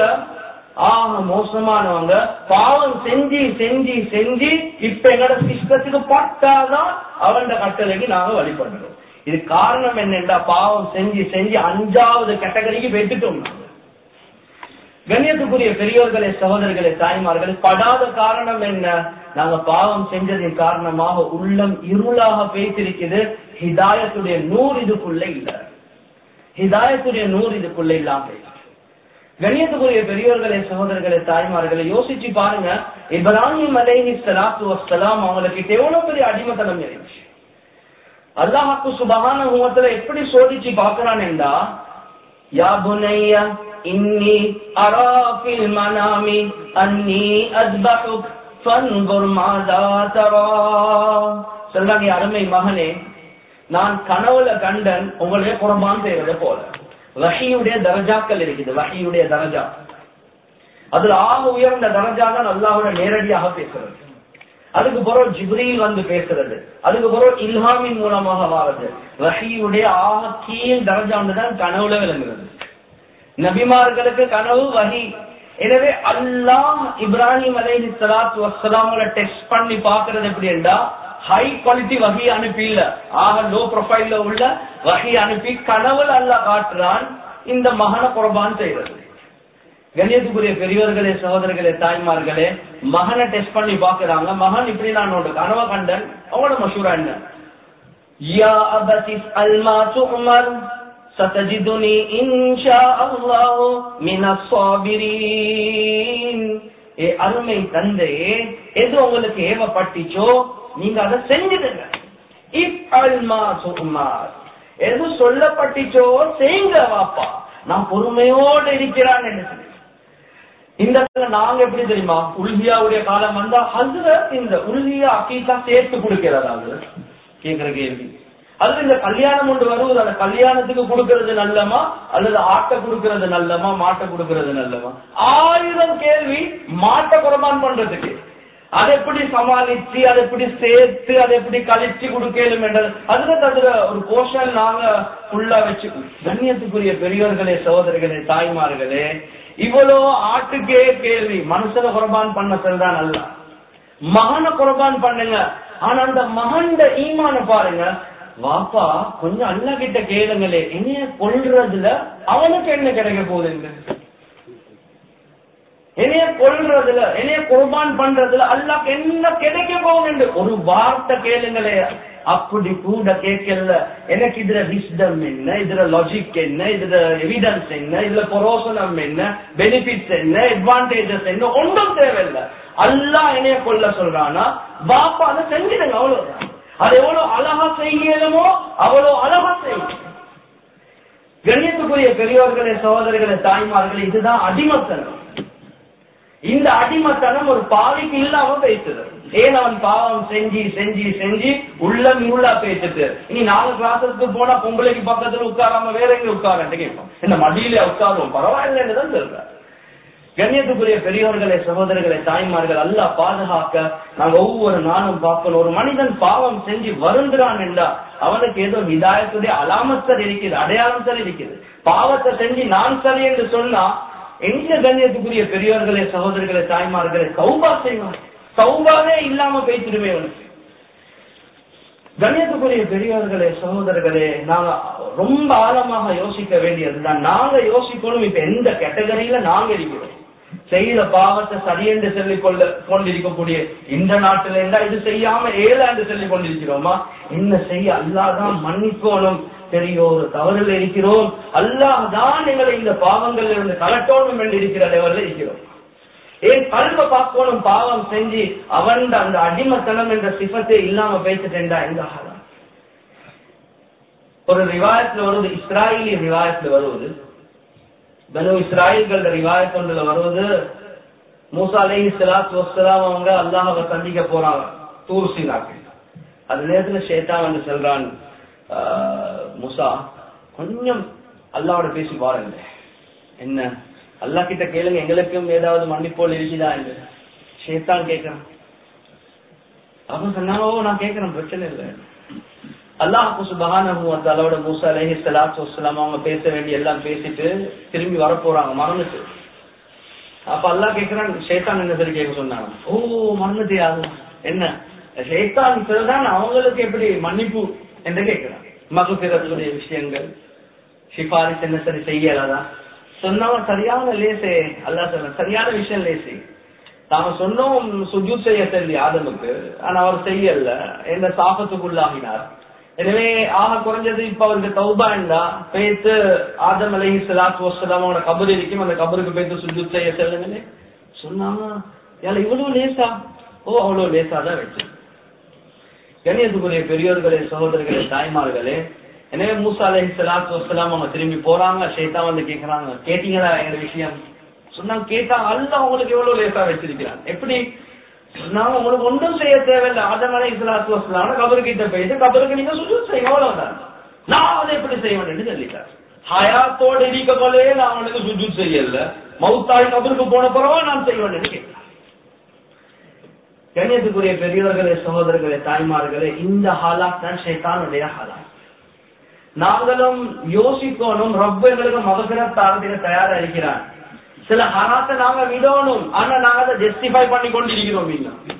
மோசமானவங்க, பாவம் செஞ்சு செஞ்சு செஞ்சு இப்ப எங்களோட சிஸ்டத்துக்கு பட்டாதான் அவன் கட்டளைக்கு நாங்க வழிபடுறோம். இது காரணம் என்னென்றா, பாவம் செஞ்சு செஞ்சு 5வது கேட்டகரிக்கு வெட்டுட்டோம். கண்ணியத்துக்குரிய பெரியோர்களே, சகோதரர்களே, தாய்மார்களே, படாத காரணம் என்ன? நாங்க பாவம் செஞ்சதின் காரணமாக உள்ளம் இருளாக பேசிருக்குது. ஹிதாயத்துடைய நூறு இதுக்குள்ள இல்ல, ஹிதாயத்துடைய நூறு இதுக்குள்ள இல்லாம. கண்ணியத்துக்குரிய பெரியோர்களே, சகோதரர்களே, தாய்மார்களை யோசிச்சு பாருங்க. இப்ராஹிம் அலைஹிஸ்ஸலாத்து வஸ்ஸலாம் அவங்களுக்கு எவ்வளவு பெரிய அடிமைத்தனம் இருந்துச்சு. அல்லாஹ் சுப்ஹானஹு வ தஆலா எப்படி சோதிச்சு பார்க்கறான் என்றா, யா புனைய இன்னி அரா ஃபில் மனாமி அன்னி அஸ்பஹுக் ஃபன்ظுர் மாதா தரா. சொல்றாங்க, அருமை மகனே, நான் கனவுல கண்டன் உங்களுடைய குர்பான் செய்வதை போல. வஹீயுடைய தரஜாக்கள் இருக்குது, வஹீயுடைய தரஜா, அதுல ஆக உயர்ந்த தரஜா தான் அல்லாஹ்வோட நேரடியாக பேசுறது. அதுக்கு பிறகு ஜிப்ரீல் வந்து பேசுறது, அதுக்கு பிறகு இல்ஹாமின் மூலமாக வாரது. வஹீயுடைய ஆக கீழ் தரஜான்னு கனவுல விளங்குறது. நபிமார்களுக்கு கனவு வஹீ. எனவே அல்லாஹ் இப்ராஹிம் அலைஹிஸ்ஸலாத்து வஸ்ஸலாமோட டெஸ்ட் பண்ணி பாக்குறது எப்படி என்றா, ஹை குவாலிட்டி வஹி அனுப்பி இல்ல, ஆக லோ ப்ரொஃபைல்ல உள்ள வஹி அனுப்பி கனவுல அல்லாஹ் காட்டுறான் இந்த மகனை குர்பான் செய்யறது. கண்ணியத்துக்குரிய பெரியவர்களே, சகோதரர்களே, தாய்மார்களே, மகனை டெஸ்ட் பண்ணி பாக்குறாங்க. மகன் இப்படி நான் உன்னோட கனவை கண்டன், அவங்களோட மஷூரா என்ன? யா அபதிஸ் அல்மா துமர் சதஜிதுனி இன்ஷா அல்லாஹ் மினஸ் ஸாபிரீன். ஏ அருமை தந்தையே, எது உங்களுக்கு ஏவப்பட்டுச்சோ நீங்க அதை செஞ்சுடுங்க. எது சொல்லப்பட்டுச்சோ செய்யுங்க வாப்பா, நான் பொறுமையோடு இருக்கிறான் என்று சொல்லி. இந்த நாங்க எப்படி தெரியுமா, உல்ஹியாவுடைய காலம் வந்தா ஹஸ்ரத் இந்த உல்ஹியா அகீகா சேர்த்து கொடுக்கிறதா கேக்குற கேள்வி. அது இந்த கல்யாணம் ஒன்று வருவது, அந்த கல்யாணத்துக்கு கொடுக்கறது நல்லமா அல்லது ஆட்டை கொடுக்கறது நல்லமா, மாட்டை கொடுக்கறது நல்லமா? 1000 கேள்வி மாட்டை குர்பான் பண்றதுக்கு. அதை எப்படி சமாளிச்சு, அதை எப்படி சேர்த்து, அதை எப்படி கழிச்சு கொடுக்கலும் என்றது அதுல ஒரு போர்ஷன் நாங்க ஃபுல்லா வச்சு. கண்ணியத்துக்குரிய பெரியவர்களே, சகோதரர்களே, தாய்மார்களே, இவ்வளோ ஆட்டுக்கே கேள்வி. மனுஷனை குர்பான் பண்ண சொல்றான் அல்ல, மகனை குர்பான் பண்ணுங்க. ஆனா அந்த மகன் ஈமான பாருங்க, வாப்பா கொஞ்சம் அல்லா கிட்ட கேளுங்களே, என்னைய கொல்றதுல அவனுக்கு என்ன கிடைக்க போகுதுங்க, என்னைய கொல்றதுல என்னைய குர்பான் பண்றதுல அல்லாஹ்க்கு என்ன கிடைக்க போகுது ஒரு வார்த்தை கேளுங்களே. அப்படி கூட கேட்கல. எனக்கு இதுல விஸ்டம் என்ன, இதுல லாஜிக் என்ன, இதுல எவிடன்ஸ் என்ன, இதுல புரோசனம் என்ன, பெனிஃபிட்ஸ் என்ன, அட்வான்டேஜஸ் என்ன, ஒன்றும் தேவையில்லை. அல்லாஹ் என்னைய கொல்ல சொல்றானா பாப்பா அதை செஞ்சிடுங்க, அவ்வளவுதான். அது எவ்வளவு அழகா செய்யணுமோ அவ்வளவு அழகா செய்யும். கண்ணியத்துக்குரிய பெரியோர்களே, சகோதரர்களே, தாய்மார்களே, இதுதான் அடிமத்தனம். இந்த அடிமத்தனம் ஒரு பாவிக்கு இல்லாம பேசுது. ஏன் அவன் பாவம் செஞ்சு செஞ்சு செஞ்சு உள்ளம் இருளா பேசிட்டு இனி 4 கிளாஸுக்கு போனா பொம்பளைக்கு பக்கத்துல உட்காராம வேற எங்க உட்காரன்ட்டு கேட்போம். இந்த மடியில உட்காருவோம் பரவாயில்லைன்னு தான் சொல்ற. கண்ணியத்துக்குரிய பெரியோர்களே, சகோதரர்களே, தாய்மார்கள், அல்லாஹ் பாதுகாக்க நாங்க ஒவ்வொரு நாளும் பார்க்கணும். ஒரு மனிதன் பாவம் செஞ்சு வருந்துறான் என்றா அவனுக்கு ஏதோ ஹிதாயத்துடைய அலாமத்தல் இருக்குது, அடையாளம் சரி இருக்குது. பாவத்தை செஞ்சு நான் சரி என்று சொன்னா எங்க கண்ணியத்துக்குரிய பெரியோர்களே, சகோதரர்களே, தாய்மார்களே தௌபா செய்வான். தௌபாவே இல்லாம பேசிடுவே அவனுக்கு. கண்ணியத்துக்குரிய பெரியோர்களே, சகோதரர்களே, நாங்க ரொம்ப ஆழமாக யோசிக்க வேண்டியதுதான். நாங்க யோசிக்கணும் இப்ப எந்த கேட்டகரியில நாங்க இருக்கிறோம். செய்த பாவத்தை சரியென்று சொல்லிக் கொண்டிருக்கக்கூடிய இந்த நாட்டில இருந்தா இது செய்யாம ஏழாண்டு சொல்லிக் கொண்டிருக்கிறோமா? என்ன செய்ய அல்லாஹ்தான் மன்னிக்கணும். பெரிய ஒரு தவறில் இருக்கிறோம். அல்லாஹ் தான் எங்களை இந்த பாவங்கள் இருந்து கலட்டோணும் என்று இருக்கிற லெவலில் இருக்கிறோம். ஏன் கல்வ பார்க்கணும், பாவம் செஞ்சு அவன் அந்த அடிமத்தனம் என்ற சிபத்தை இல்லாம பேசிட்டேன்டா எங்க ஆகலாம். ஒரு ரிவாயத்துல வருவது, இஸ்ராயலி ரிவாயத்துல வருவது, பனு இஸ்ராயல்கள ரிவாயத் ஒன்றுல வருவது, மூசா அலைஹிஸ்ஸலாத்து வஸ்ஸலாம் அவங்க அல்லாஹ்வை சந்திக்க போறாங்க தூர் சீனாக்கு. அது நேரத்துல ஷைத்தான் வந்து சொல்றான், மூசா கொஞ்சம் அல்லாவோட பேசி பாருங்க, என்ன அல்லாஹ் கிட்ட கேளுங்க, எங்களுக்கும் ஏதாவது மன்னிப்போல் இருக்குதா என்று. ஷைத்தான் கேட்கிறான். அப்ப சொன்னாங்க, ஓ நான் கேட்கிறேன், பிரச்சனை இல்லை. அல்லாஹ் சுப்ஹானஹு வ தஆலாவோட மூசா அலைஹிஸ்ஸலாத்து வஸ்ஸலாம் அவங்க பேச வேண்டிய எல்லாம் பேசிட்டு திரும்பி வர போறாங்க மறந்துட்டு. அப்ப அல்லாஹ் கேட்கிறான், ஷைத்தான் என்ன சரி கேட்க சொன்னாங்க. ஓ மறந்துட்டு யாரு என்ன ஷைத்தான் சொல்றான், அவங்களுக்கு எப்படி மன்னிப்பு என்று கேட்கிறான். மகஃபிரத்துடைய விஷயங்கள் சிபாரிசு என்ன சரி செய்யலாதான் சொன்னவன் சரியான லேசே. அல்லாஹ் சொல்ல சரியான விஷயம் லேசே. நாம சொன்னோம் சுஜூத் செய்ய சொல்லி ஆதமுக்கு, ஆனா அவர் செய்யல, எந்த சாபத்துக்குள்ளாகினார். எனவே ஆக குறைஞ்சது இப்ப அவருக்கு தௌபா இருந்தா பேத்து ஆதம் அலைஹிஸ்ஸலாத்து வஸ்ஸலாமோட கபர் இருக்கும், அந்த கபருக்கு பேத்து சுஜூத் செய்ய சொல்லுங்க சொன்னாங்க. இவ்வளவு லேசா? ஓ அவ்வளவு லேசா தான் வச்சு. கண்ணியத்துக்குரிய பெரியோர்களே, சகோதரர்களே, தாய்மார்களே, எனவே மூசா அலைஹிஸ்ஸலாத்து வஸ்ஸலாம் அவங்க திரும்பி போறாங்க. ஷைத்தான் வந்து கேக்குறாங்க, கேட்டீங்களா எங்க விஷயம்? சொன்னாங்க, கேட்டாங்க. அல்லாஹ் உங்களுக்கு எவ்வளவு லேசா வச்சிருக்கிறான். எப்படி சொன்னாங்க, உங்களுக்கு ஒன்றும் செய்ய தேவையில்லை. ஆதம் அலைஹிஸ்ஸலாத்து வஸ்ஸலாம் கபருக்கு போயிட்டு கபருக்கு நீங்க சுஜூத் செய்யுங்க, அவ்வளவுதான். நான் அதை எப்படி செய்வேன் சொல்லிட்டார். ஹயாத்தோடு இருக்க போலே நான் அவனுக்கு சுஜூத் செய்யல, மௌத்தாய் கபருக்கு போன பிறவா நான் செய்வேன் கேட்கிறேன். கண்ணியத்துக்குரிய பெரியவர்களே, சகோதரர்களே, தாய்மார்களே, இந்த ஹாலாத் தான் ஷைத்தானுடைய ஹாலாத். நாங்களும் யோசிக்கணும், ரப்ப எங்களுக்கு மகஃபிரத் தரத்துக்கு தயாரா இருக்கிறான். சில ஹராத்தை நாங்க விடணும், ஆனா நாங்க அதை ஜஸ்டிஃபை பண்ணி கொண்டிருக்கிறோம்.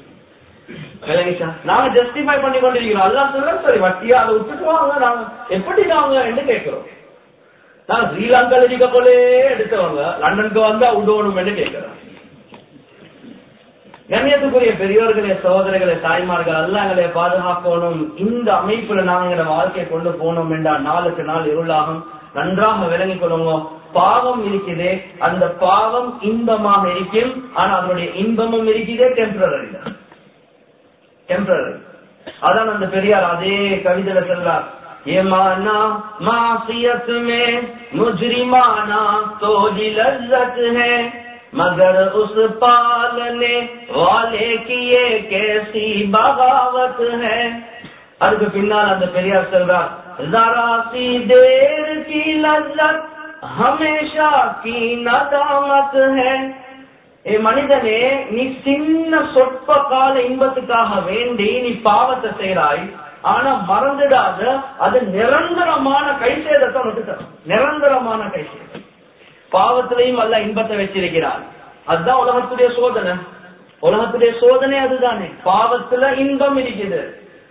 நாங்க ஜஸ்டிஃபை பண்ணி கொண்டிருக்கிறோம். அல்லாஹ் சொல்ல சரி வட்டியா அதை விட்டுட்டு வாங்க, நாங்க எப்படி நாங்க என்று கேட்கிறோம். நாங்க ஸ்ரீலங்கால இருக்க போலே எடுத்தவங்க லண்டனுக்கு வந்தா விடணும் என்று கேட்கிறோம். கண்ணியத்துக்குரிய பெரியோர்களே, சகோதரர்களே, தாய்மார்கள், அல்லாஹ் எங்களை பாதுகாக்கணும். இந்த அமைப்புல நாங்க எங்களை வாழ்க்கையை கொண்டு போனோம் என்றால் நாளுக்கு நாள் இருளாகும். நன்றாக விளங்கிக் கொள்ளுங்க. பாவம் இருக்குதே, அந்த பாவம் இன்பமாக இருக்கும், ஆனா அதனுடைய இன்பமும் இருக்குதே டெம்பரரி தான், டெம்பரரி. அதான் அந்த பெரியார் அதே கவிதையில சொல்றார், ஏமானா மாசியத் மே முஜ்ரிமானா தோடி லzzat है मगर उस पालने वाले की ये कैसी बगावत है. அதுக்கு பின்னால் அந்த பெரியார் சொல்றார், जरा सी देर की लज्जत हमेशा की नदामत है. ஏ மனிதனே, நீ சின்ன சொற்ப கால இன்பத்துக்காக வேண்டி நீ பாவத்தை செய்றாய், ஆனா மறந்துடாத அது நிரந்தரமான கைசேதத்தை உனக்கு தரும். நிரந்தரமான கைசேதம். பாவத்திலையும் அல்ல இன்பத்தை வச்சிருக்கிறார். அதுதான் உலகத்துடைய சோதனை. உலகத்துடைய சோதனை அதுதானே. பாவத்துல இன்பம் இருக்குது,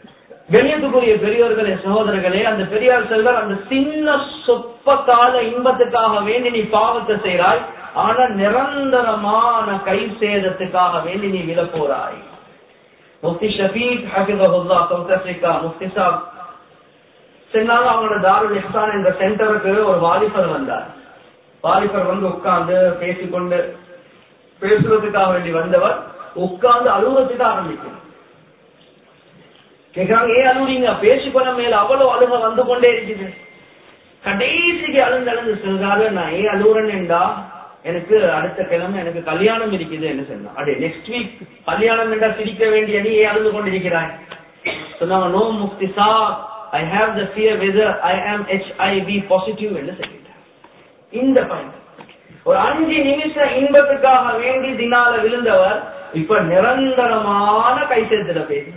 கண்ணியத்துக்குரிய பெரியோர்களே சகோதரர்களே, அந்த பெரியார் செல்வர் அந்த சின்ன சொப்ப கால இன்பத்துக்காக வேண்டி நீ பாவத்தை செய்றாய், ஆனா நிரந்தரமான கை சேதத்துக்காக வேண்டி நீ விழ போறாய். முஃப்தி ஷபீக் ஹஃபிதஹுல்லாஹ் சவுத் ஆப்பிரிக்கா முஃப்தி சாப் சொன்னாங்க, அவங்களோட தாருல் இஹ்சான் என்ற சென்டருக்கு ஒரு வாலிபர் வந்தார். வாலிபர் வந்து உட்கார்ந்து பேசிக்கொண்டு பேசுறதுக்காக வேண்டி வந்தவர் உட்கார்ந்து அழுவதுக்கு ஆரம்பிக்கிறார். கேட்கிறாங்க, ஏன் அழுறீங்க? பேசிக்கொள்ள மேல அவ்வளவு அழுக வந்து கொண்டே இருக்குது. கடைசிக்கு அழுந்து சொல்றாரு, நான் ஏன் அழுகுறேன்டா, எனக்கு அடுத்த கிழமை எனக்கு கல்யாணம் இருக்குது என்ன சொன்னா. அடே நெக்ஸ்ட் வீக் கல்யாணம் என்றா சிரிக்க வேண்டிய நீ ஏன் அழுது கொண்டிருக்கிறாய்? சொன்னாங்க, நோ முஃப்தி சாப், I have the fear whether I am HIV positive என்று சொல்லிட்டார். இந்த பாயிண்ட் ஒரு 5 நிமிஷம் இன்பத்துக்காக வேண்டி தினால விழுந்தவர் இப்ப நிரந்தரமான கைசேத்துல பேசி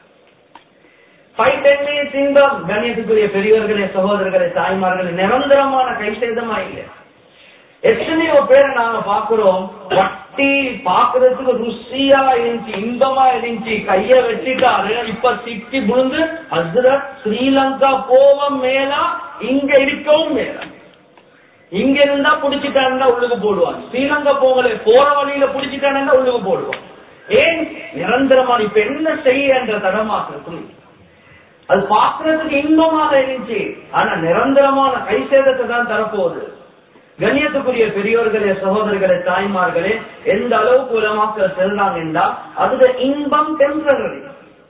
5-10 minutes இன்பம். கண்ணியத்துக்குரிய பெரியவர்களே சகோதரர்களே தாய்மார்களே, நிரந்தரமான கைசேதமா இல்லை. எத்தனையோ பேரை நாங்க பாக்குறோம், வட்டி பாக்குறதுக்கு ருசியா இருந்துச்சு, இன்பமா இருந்துச்சு, கைய வெட்டிட்டாரு, இப்ப சிக்கி புழுந்து ஹஸ்ரத் ஸ்ரீலங்கா போவோம் மேலா, இங்க இருக்கவும் மேலா. இங்க இருந்தா புடிச்சிட்டாருந்தா உள்ளுக்கு போடுவாங்க, ஸ்ரீலங்கா போகல போற வழியில புடிச்சிட்டாருந்தா உள்ளுக்கு போடுவாங்க. ஏன்? நிரந்தரமான இப்ப என்ன செய்ய என்ற தடமாற்றம். அது பாக்குறதுக்கு இன்பமாக இருந்துச்சு, ஆனா நிரந்தரமான கை சேதத்தை தான் தரப்போகுது. கண்ணியத்துக்குரிய பெரியோர்களே சகோதரர்களே தாய்மார்களே, எந்த அளவுக்கு உலமாக்கள் செல்றாங்கன்னா அதுல இன்பம் டெம்பரரி.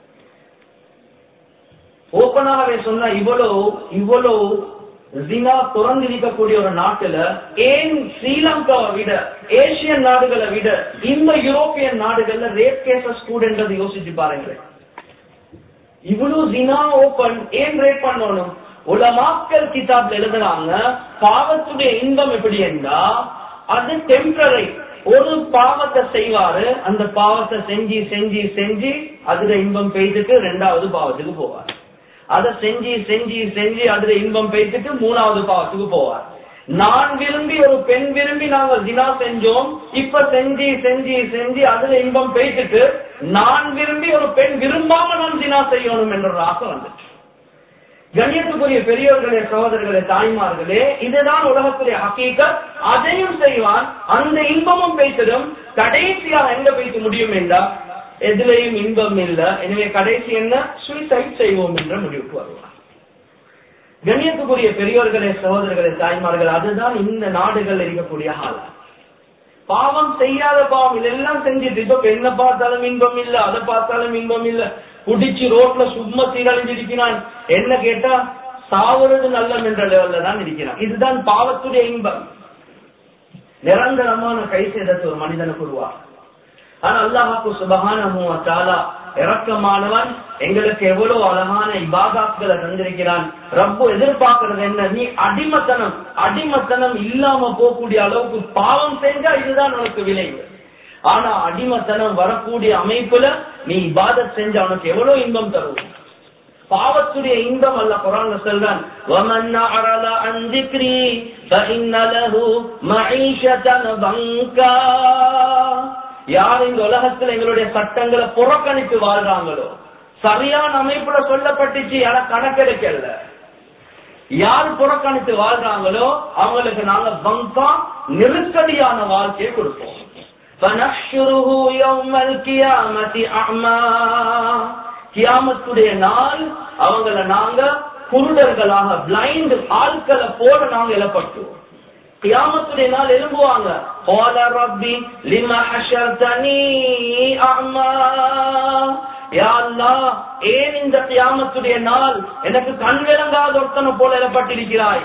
ஓப்பனாகவே சொன்னா இவ்வளவு ஜினா திறந்திருக்கக்கூடிய ஒரு நாட்டுல ஏன் ஸ்ரீலங்காவை விட ஏசியன் நாடுகளை விட இந்த யூரோப்பியன் நாடுகள்ல ரேப் கேசஸ் ஸ்டூடெண்ட் யோசிச்சு பாருங்களேன். இவ்வளவு ஜினா ஓபன், ஏன் ரேப் பண்ணணும்? உலமாக்கள் கிதாப்ல எழுதுறாங்க, பாவத்துடைய இன்பம் எப்படி என்றா அது டெம்பரரி. ஒரு பாவத்தை செய்வாரு, அந்த பாவத்தை செஞ்சு செஞ்சு செஞ்சு அதுல இன்பம் பெய்துட்டு 2வது பாவத்துக்கு போவார். அதை செஞ்சு செஞ்சு செஞ்சு அதுல இன்பம் பெய்துட்டு 3வது பாவத்துக்கு போவார். நான் விரும்பி ஒரு பெண் விரும்பி நாங்கள் தினா செஞ்சோம், இப்ப செஞ்சு செஞ்சு செஞ்சு அதுல இன்பம் பெய்துட்டு நான் விரும்பி ஒரு பெண் விரும்பாம நான் தினா செய்யணும் என்ற ஆசை வந்துச்சு. கண்ணியத்துக்குரிய பெரியவர்களே சகோதரர்களே தாய்மார்களே, இதுதான் உலகத்துடைய ஹகீகத். அதையும் செய்வான், அந்த இன்பமும் பேசலும் கடைசியாக எங்க பேச முடியும் என்றால் எதுலையும் இன்பம் இல்ல, எனவே கடைசி என்ன, சூசைட் செய்வோம் என்ற முடிவுக்கு வருவார். கண்ணியத்துக்குரிய பெரியவர்களே சகோதரர்களே தாய்மார்கள், அதுதான் இந்த நாடுகள் இருக்கக்கூடிய ஹால். பாவம் செய்யாத பாவம் இதெல்லாம் செஞ்சுட்டு இப்ப என்ன பார்த்தாலும் இன்பம் இல்ல, அதை பார்த்தாலும் இன்பம் இல்ல, குடிச்சு ரோட்ல சும்மா சீரழிஞ்சிருக்கிறான். என்ன கேட்டா சாவுறது நல்லம் என்ற லெவல்ல தான் இருக்கிறான். இதுதான் பாவத்துடைய இன்பம். நிரந்தரமான கை சேதத்தை ஒரு மனிதனுக்கு உருவாகும். ஆனா அல்லாஹ்வுக்கு சுப்ஹானஹு வ தஆலா இரக்கமானவன், எங்களுக்கு எவ்வளவு அழகான இபாதத்களை தந்திருக்கிறான். ரப்பு எதிர்பார்க்கிறது என்ன, நீ அடிமத்தனம் இல்லாம போகக்கூடிய அளவுக்கு பாவம் செஞ்சா இதுதான் உனக்கு விளைவு. ஆனா அடிமத்தனம் வரக்கூடிய அமைப்புல நீ இபாதத் செஞ்சா உனக்கு எவ்வளவு இன்பம் தரும். பாவத்துடைய இன்பம் அல்லாஹ் குர்ஆன்ல சொல்றான், வமன் அஅரத அன் ذிக்ரி ஃபஇன்ன லஹு மஈஷத்தன் பங்கா. யார் இந்த உலகத்துல எங்களுடைய சட்டங்களை புறக்கணித்து வாழ்றாங்களோ, சரியான அமைப்புல சொல்லப்பட்டுச்சு, ஆனா கணக்கெடுக்கல, யார் புறக்கணித்து வாழ்றாங்களோ அவங்களுக்கு நாங்க பங்கா நெருக்கடியான வாழ்க்கையை கொடுப்போம். கியாமத்துடைய நாள் அவங்கள நாங்க குருடர்களாக பிளைண்ட் ஆட்களை போல நாங்க எழப்பட்டுவோம். கியாமத்துடைய நாள் எழும்புவாங்க, ஏன் இந்த கியாமத்துடைய நாள் எனக்கு கண் விளங்காத ஒருத்தனை போல எழப்பட்டிருக்கிறாய்.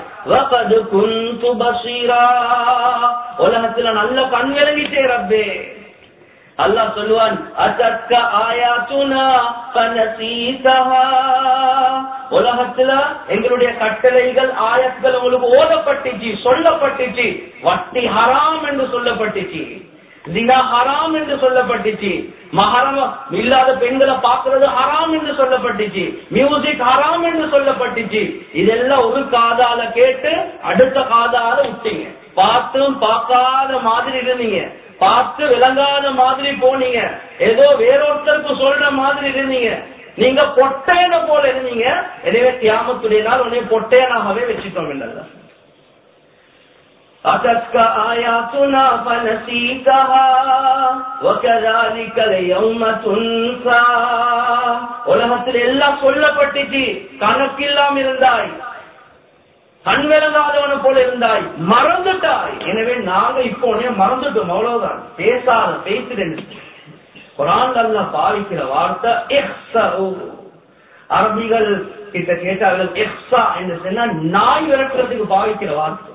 உலகத்துல நல்ல கண் விளங்கிட்டே ரப்பே. அல்லாஹ் சொல்லுவான், அத்தக்க ஆயாத்துனா ஃபனசீதஹா. உலகத்துல எங்களுடைய கட்டளைகள் ஆயத்துகள் உங்களுக்கு ஓதப்பட்டுச்சு, சொல்லப்பட்டுச்சு. வட்டி ஹராம் என்று சொல்லப்பட்டுச்சு, ஜினா ஹராம் என்று சொல்லப்பட்டுச்சு, மஹரம் இல்லாத பெண்களை பார்க்கிறது ஹராம் என்று சொல்லப்பட்டுச்சு, மியூசிக் ஹராம் என்று சொல்லப்பட்டுச்சு. இதெல்லாம் ஒரு காதால கேட்டு அடுத்த காதால விட்டீங்க, பார்த்தும் பார்க்காத மாதிரி இருந்தீங்க, பார்த்து விளங்காத மாதிரி போனீங்க, ஏதோ வேறொருத்தருக்கு சொல்ற மாதிரி இருந்தீங்க. நீங்க பொட்டையனை போல இருந்தீங்க, எனவே கியாமத்துடைய நாள் உன்னை பொட்டையனாகவே வச்சுட்டோம் என்றல்ல. أتتك آياتنا فنسيتها وكذلك اليوم تنسى. உலகத்தில் எல்லாம் சொல்லப்பட்டுச்சு, கணக்கில்லாம இருந்தாய், கண்விளங்காதவன போல இருந்தாய், மறந்துட்டாய். எனவே நாங்க இப்போ மறந்துட்டோம், அவ்வளவுதான். பேசுறேன். குர்ஆன் அல்லாஹ் பாவிக்கிற வார்த்தை இஹ்ஸா. அரபிகள் கிட்ட கேட்டார்கள், இஹ்ஸா என்று சொன்னா நாய் விரட்டுறதுக்கு பாவிக்கிற வார்த்தை.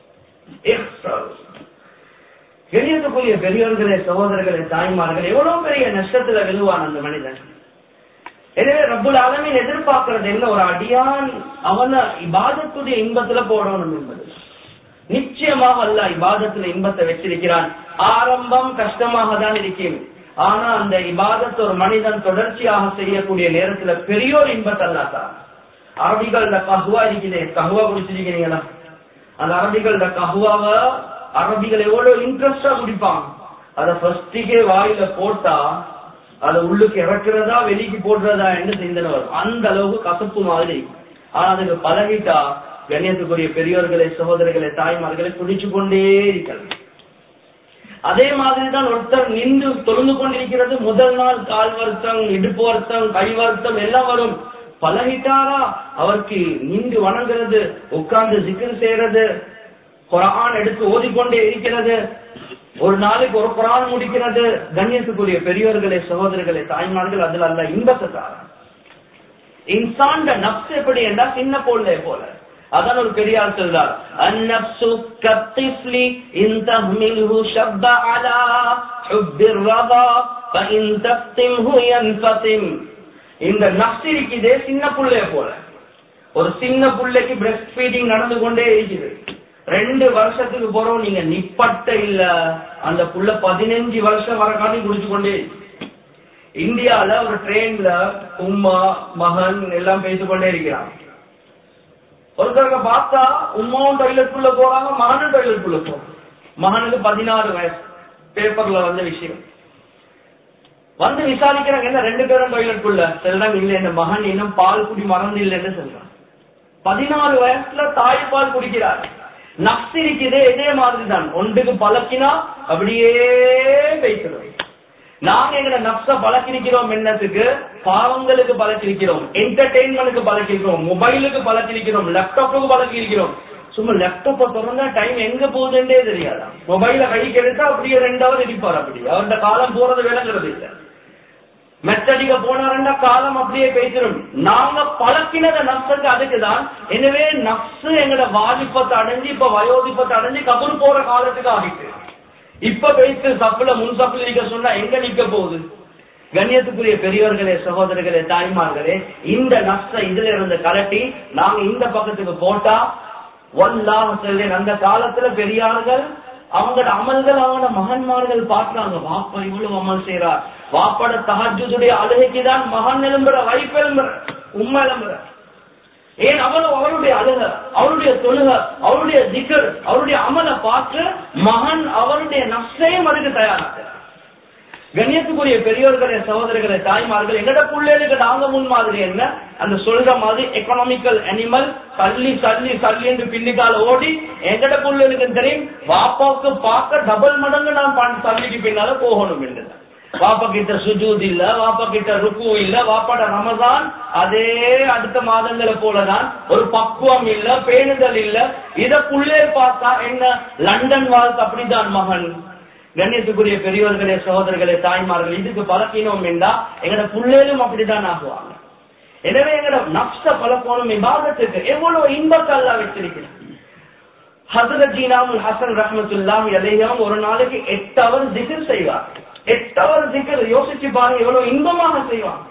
கண்ணியத்துக்குரிய பெரியவர்களே, சகோதரர்களே, தாய்மார்களே, எவ்வளவு பெரிய நஷ்டத்துல விழுவான் அந்த மனிதன். எனவே ரப்புல் ஆலமீன் எதிர்பார்க்கிறது என்ன? ஒரு அடியான் அவன இபாதத்துடைய இன்பத்துல போடணும் என்பது. நிச்சயமாக அல்லாஹ் இபாதத்துல இன்பத்தை வச்சிருக்கிறான். ஆரம்பம் கஷ்டமாக தான் இருக்கும், ஆனா அந்த இபாதத்தை ஒரு மனிதன் தொடர்ச்சியாக செய்யக்கூடிய நேரத்துல பெரியோர் இன்பத்தை அல்லாஹ் தான். அரபிகள் கஹுவா இருக்குது, கஹுவா குடிச்சிருக்கிறீங்களா? அந்த அரபிகள் கஹுவாவை அரபிகள் எவ்வளவு இன்ட்ரெஸ்டா குடிப்பாங்க. அத ஃபர்ஸ்டுக்கே வாயில போட்டா அதை உள்ளுக்கு இறக்குறதா வெளிக்கு போடுறதா என்று சிந்தனை வரும். அந்த அளவுக்கு கசப்பு மாதிரி. ஆனா அதுக்கு பழகிட்டா கண்ணியத்துக்குரிய பெரியோர்களே, சகோதரர்களே, தாய்மார்களை குடிச்சு கொண்டே இருக்கிறது. அதே மாதிரிதான் ஒருத்தர் நின்று தொழுந்து கொண்டிருக்கிறது. முதல் நாள் கால் வருத்தம், இடுப்பு வருத்தம், கை வருத்தம் எல்லாம் வரும். பழகிட்டாரா அவருக்கு நின்று வணங்குறது, உட்கார்ந்து ஜிக்ர் செய்யறது, குர்ஆன் எடுத்து ஓதிக்கொண்டே இருக்கிறது, ஒரு நாளைக்கு ஒரு குர்ஆன் முடிக்கிறது. கண்ணியத்துக்குரிய பெரியோர்களே, சகோதரர்களே, தாய்மார்கள், அதுல அல்ல இன்பத்தை தாரான். இன்சான் நப்ஸ் எப்படி என்றா சின்ன போல போல. அதான் ஒரு பெரியார் சொல்றார், அந்நப்சு கத்திஃப்லி இன் தஹ்மில்ஹு ஷப்ப அலா ஹுப்பிர் ரதா ஃபஇன் தஃதிம்ஹு யன்ஃபதிம். இந்த நப்ஸ் இருக்குதே சின்ன புள்ளைய போல. ஒரு சின்ன புள்ளைக்கு பிரஸ்ட் ஃபீடிங் நடந்து கொண்டே இருக்குது. 2 வருஷத்துக்கு போறோம், நீங்க நிப்பட்ட இல்ல, அந்த புள்ள 15 வருஷம் வரக்காட்டி குடிச்சு கொண்டே. இந்தியால ஒரு ட்ரெயின்ல உம்மா மகன் எல்லாம் பேசிக்கொண்டே இருக்கிறாங்க. ஒருத்தருக்கு பார்த்தா உம்மாவும் டாய்லெட்குள்ள போறாங்க, மகனும் டாய்லெட்குள்ள போறாங்க. மகனுக்கு 16 வயசு, பேப்பர்ல வந்த விஷயம். வந்து விசாரிக்கிறாங்க, என்ன 2 பேரும் டாய்லெட்குள்ள சொல்றாங்க, இல்ல இந்த மகன் இன்னும் பால் குடி மறந்து இல்லைன்னு சொல்றாங்க. 14 வயசுல தாய்ப்பால் குடிக்கிறார். நப்ஸ் இருக்குதே இதே மாதிரிதான். ஒன்றுக்கு பழக்கினா அப்படியே பேசுறோம். நாங்க எங்க நப்ச பழக்கிருக்கிறோம், என்னத்துக்கு? பாவங்களுக்கு பழக்கிருக்கிறோம், என்டர்டெயின்மெண்ட்டுக்கு பழக்கிருக்கிறோம், மொபைலுக்கு பழக்கிருக்கிறோம், லேப்டாப்புக்கு பழக்கிருக்கிறோம். சும்மா லேப்டாப்பை திறந்தா டைம் எங்க போகுதுன்றே தெரியாதா? மொபைல கைக்கு எடுத்தா அப்படியே 2 hour இருப்பார். அப்படி அவருடைய காலம் போறது விளங்குறது இல்ல. மெத்தடிக்க போனாருன்னா காலம் அப்படியே பேசிடும். நாங்க பழக்கினத நப்சுக்கு அதுக்குதான். எனவே நப்சு எங்கட வாலிபத்தை அடைஞ்சு இப்ப வயோதிபத்தை அடைஞ்சு கபூர் போற காலத்துக்கு ஆகிட்டு இப்ப பேசி சப்புல முன் சப்புல நிக்க சொன்னா எங்க நிக்க போகுது? கண்ணியத்துக்குரிய பெரியவர்களே, சகோதரர்களே, தாய்மார்களே, இந்த நப்சை இதுல இருந்து கலட்டி நாங்க இந்த பக்கத்துக்கு போட்டா வல்லாஹ் சொல்றேன், அந்த காலத்துல பெரியார்கள் அவங்களோட அமல்கள் அவங்களோட மகன்மார்கள் பார்க்கிறாங்க. வாப்பா இவ்வளவு அமல் செய்யறார், வாப்பாட தஹஜ்ஜுடைய அழுகைக்குதான் மகன் எழும்புற, வைஃப் எழும்புற, உம்மா எழும்புற. ஏன் அவ்வளவு அவருடைய அழுக, அவருடைய தொழுக, அவருடைய திக்ர், அவருடைய அமலை பார்த்து மகன் அவருடைய நப்சையும் அதுக்கு தயாராக. கண்ணியத்துக்குரிய பெரியோர்களே, சகோதரர்களே, தாய்மார்கள், எங்கட பிள்ளைகளுக்கு நாங்க முன் மாதிரி என்ன? அந்த சொல்ற மாதிரி எக்கனாமிக்கல் அனிமல், சல்லி சல்லி சல்லி என்று பின்னிக்கால ஓடி எங்கட பிள்ளைகளுக்கு தெரியும், வாப்பாவுக்கு பார்க்க டபுள் மடங்கு நான் சல்லிக்கு பின்னால போகணும் என்று. வாப்பா கிட்ட சுஜூத் இல்ல, வாப்பா கிட்ட ருக்கு இல்ல, வாப்பாட ரமதான் அதே அடுத்த மாதங்களை போலதான், ஒரு பக்குவம் இல்ல, பேணுதல் இல்ல. இத புள்ளே பார்த்தா என்ன? லண்டன் வாழ்க்கை அப்படிதான் மகன். கண்ணியத்துக்குரிய பெரியவர்களே, சகோதரர்களே, தாய்மார்கள், இதுக்கு பழக்கினோம் என்றா எங்கட புள்ளேலும் அப்படிதான் ஆகுவாங்க. எனவே எங்கட நப்ச பழக்கணும். இபாதத்துக்கு எவ்வளவு இன்பத்தை அல்லாஹ் வச்சிருக்கிறார். ஹஸரத் ஜீனாமுல் ஹசன் ரஹ்மத்துல்லாஹி அலைஹி ஒரு நாளைக்கு 8 hours திக்ர் செய்வார். 8 hours திக்ர் யோசிச்சு பாருங்க எவ்வளவு இன்பமாக செய்வாங்க.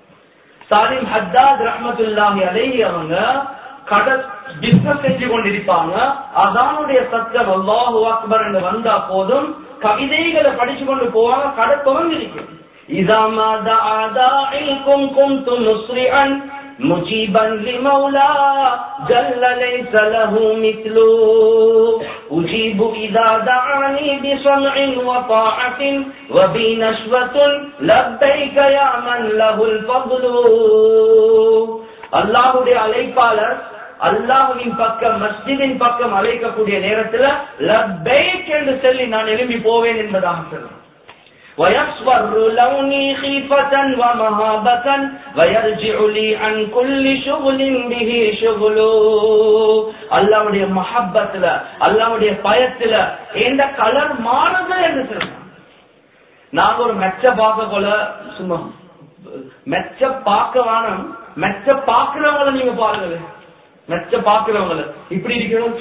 சாலிம் ஹத்தாத் ரஹ்மத்துல்லாஹி அலைஹி அவங்க கடை பிசினஸ் செஞ்சு கொண்டிருப்பாங்க. அதானுடைய சத்தம் அல்லாஹு அக்பர் என்று வந்தா போதும் கவிதைகளை படிச்சு கொண்டு போவாங்க. கடை துவங்கிருக்கும். مجيبا لمولى جل ليس له مثله أجيب إذا دعاني بسمع وطاعة وبنشوة لبيك يا من له الفضل. அல்லாஹ்வுடைய அழைப்பாளர் அல்லாஹ்வின் பக்கம் மஸ்ஜிதின் பக்கம் அழைக்கக்கூடிய நேரத்தில் லப்பைக் என்று சொல்லி நான் எழும்பி போவேன் என்பதாக சொல்றார். ويصفر لوني خيفة ومهابة ويرجع لي عن كل شغل به شغل. அல்லாஹ்வுடைய மஹப்பத்துல அல்லாஹ்வுடைய பயத்துல இந்த கலர் மாறுது என்று சொல்றாங்க. நாங்க ஒரு மெச்ச பார்க்க போல சும்மா மெச்ச பார்க்க வேணும், மெச்ச பார்க்கிறவங்கள நீங்க பாருங்க, மெச்ச பார்க்கிறவங்கள இப்படி இருக்கணும்,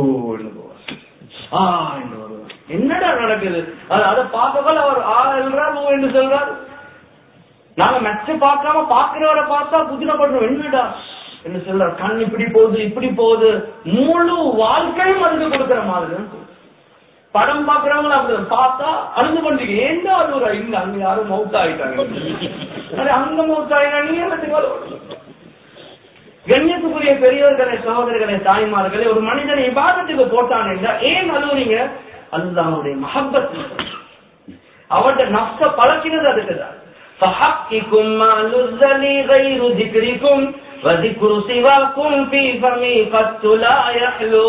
என்னடா நடக்குது அதை பார்க்கல அவர் என்று சொல்றார். நாங்க மெச்ச பார்க்காம பார்க்கிறவரை பார்த்தா புதினப்படுறோம், என்னடா என்று சொல்றார். கண் இப்படி போகுது இப்படி போகுது, முழு வாழ்க்கையும் அதுக்கு கொடுக்கிற மாதிரி. படம் பாக்குறவங்க அப்படி பார்த்தா அழுது கொண்டீங்க, ஏண்டா அது ஒரு இங்க அங்க யாரும் மவுத் ஆயிட்டாங்க, அங்க மவுத் ஆயிட்டாங்க. கண்ணியத்துக்குரிய பெரியவர்களே சகோதரர்களே தாய்மார்களே, ஒரு மனிதனை இபாதத்துக்கு போட்டான் என்றால் ஏன் அழுவுறீங்க? அல்லாஹ்வுடைய மஹப்பத், அவருடைய நஃப்ஸ பழக்கினது அதுக்குதான். فحقكم ما لذ لي غير ذكركم وذكر سواكم في فمي قد لا يحلو.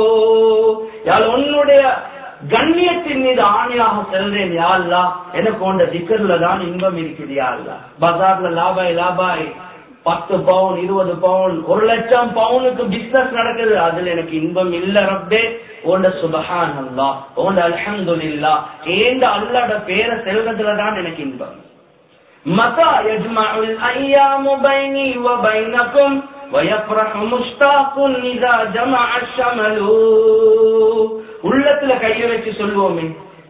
யார் உன்னுடைய கண்ணியத்தின் மீது ஆணையாக செல்றேன் யா அல்லாஹ், எனக்கு உண்ட திக்ர்ல தான் இன்பம் இருக்குது யா அல்லாஹ். பஜார்ல லாபாய் 10 பவுன் 20 பவுன் 1 லட்சம் பவுனுக்கு பிசினஸ் நடக்குது, அதுல எனக்கு இன்பம் இல்ல ரப்பே. ஓண்ட சுப்ஹானல்லாஹ் ஓண்ட அல்ஹம்துலில்லாஹ் ஏண்ட அல்லாஹ்ட பேரை செல்றதுல தான் எனக்கு இன்பம். மதா யஜ்மஉல் அய்யாமு பைனி வ பைனக்கும் வயஃப்ரஹு முஷ்தாகுன் இதா ஜமஅ ஷமலு. உள்ளத்துல கைய வச்சு சொல்லுவோமே,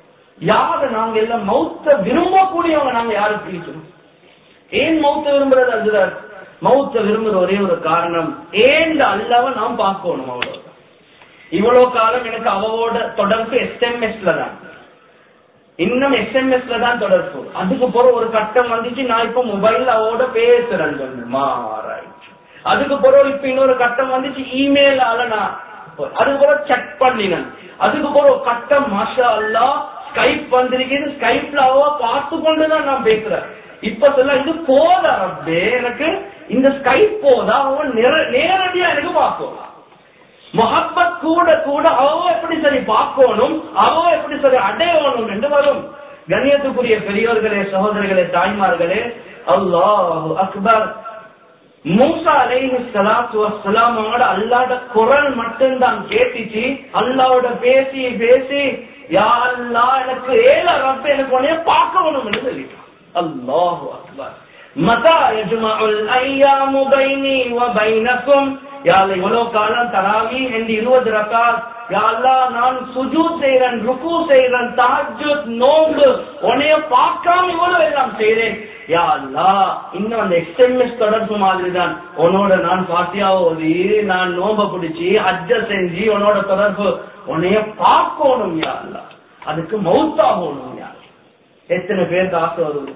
யார நாங்க எல்லாம் மௌத்த விரும்பக்கூடியவங்க, நாங்க யாரு பிடிக்கணும்? ஏன் மௌத்த விரும்புறது? அதுதான் மௌத்த விரும்புற ஒரே ஒரு காரணம், ஏன் அல்லாஹ்வை நாம் பார்க்கணும். அவ்வளவு. இவ்வளவு காலம் எனக்கு அவவோட தொடர்பு எஸ்எம்எஸ்ல தான், இன்னும் எஸ்எம்எஸ்ல தான் தொடர்பு. அதுக்கு பிறகு ஒரு கட்டம் வந்துச்சு, நான் இப்ப மொபைல் அவவோட பேசுறேன் மாறாய். அதுக்கு பிறகு இப்ப இன்னொரு கட்டம் வந்துச்சு, இமெயிலால நான் அதுக்கு பிறகு செக் பண்ணினேன். அதுக்கு பிறகு ஒரு கட்டம் மாஷா அல்லாஹ் ஸ்கைப் வந்திருக்கிறது, ஸ்கைப்ல அவ பார்த்து கொண்டுதான் நான் பேசுறேன். இப்ப சொல்ல இது போதா ரப்பே, எனக்கு இந்த ஸ்கைப் போதா, அவன் நேரடியா எனக்கு பார்க்கணும். மொஹப்பத் கூட கூட அவ எப்படி சரி பார்க்கணும், அவ எப்படி சரி அடையணும் என்று வரும். கண்ணியத்துக்குரிய பெரியோர்களே சகோதரர்களே தாய்மார்களே, அல்லாஹு அக்பர். மூசா அலைஹிஸ்ஸலாத்து வஸ்ஸலாம் அவங்களோட அல்லாஹ்வோட குரல் மட்டும்தான் கேட்டுச்சு. அல்லாஹ்வோட பேசி பேசி யா அல்லாஹ் எனக்கு ஏல ரப்ப எனக்கு உன்னைய பார்க்கணும் என்று சொல்லிட்டான். அல்லாஹு அக்பர். மதா யஜ்மஉல் அய்யாமு பைனி வ பைனக்கும். யா அல்லாஹ் இவ்வளவு காலம் தராவி என்று 20 ரக்காத், யா அல்லாஹ் நான் சுஜூத் செய்றேன், ருக்கு செய்றேன், தஹஜ்ஜுத், நோன்பு, உன்னைய பார்க்காம இவ்வளவு எல்லாம் செய்றேன். யா அல்லாஹ் இன்னும் அந்த எஸ்எம்எஸ் தொடர்பு மாதிரி தான், உன்னோட நான் பாத்தியா ஓதி, நான் நோம்ப பிடிச்சி ஹஜ்ஜ செஞ்சு உன்னோட தொடர்பு, உன்னைய பார்க்கணும் யா அல்லாஹ், அதுக்கு மௌத்தாகணும் யா. எத்தனை பேருக்கு ஆசை வருது?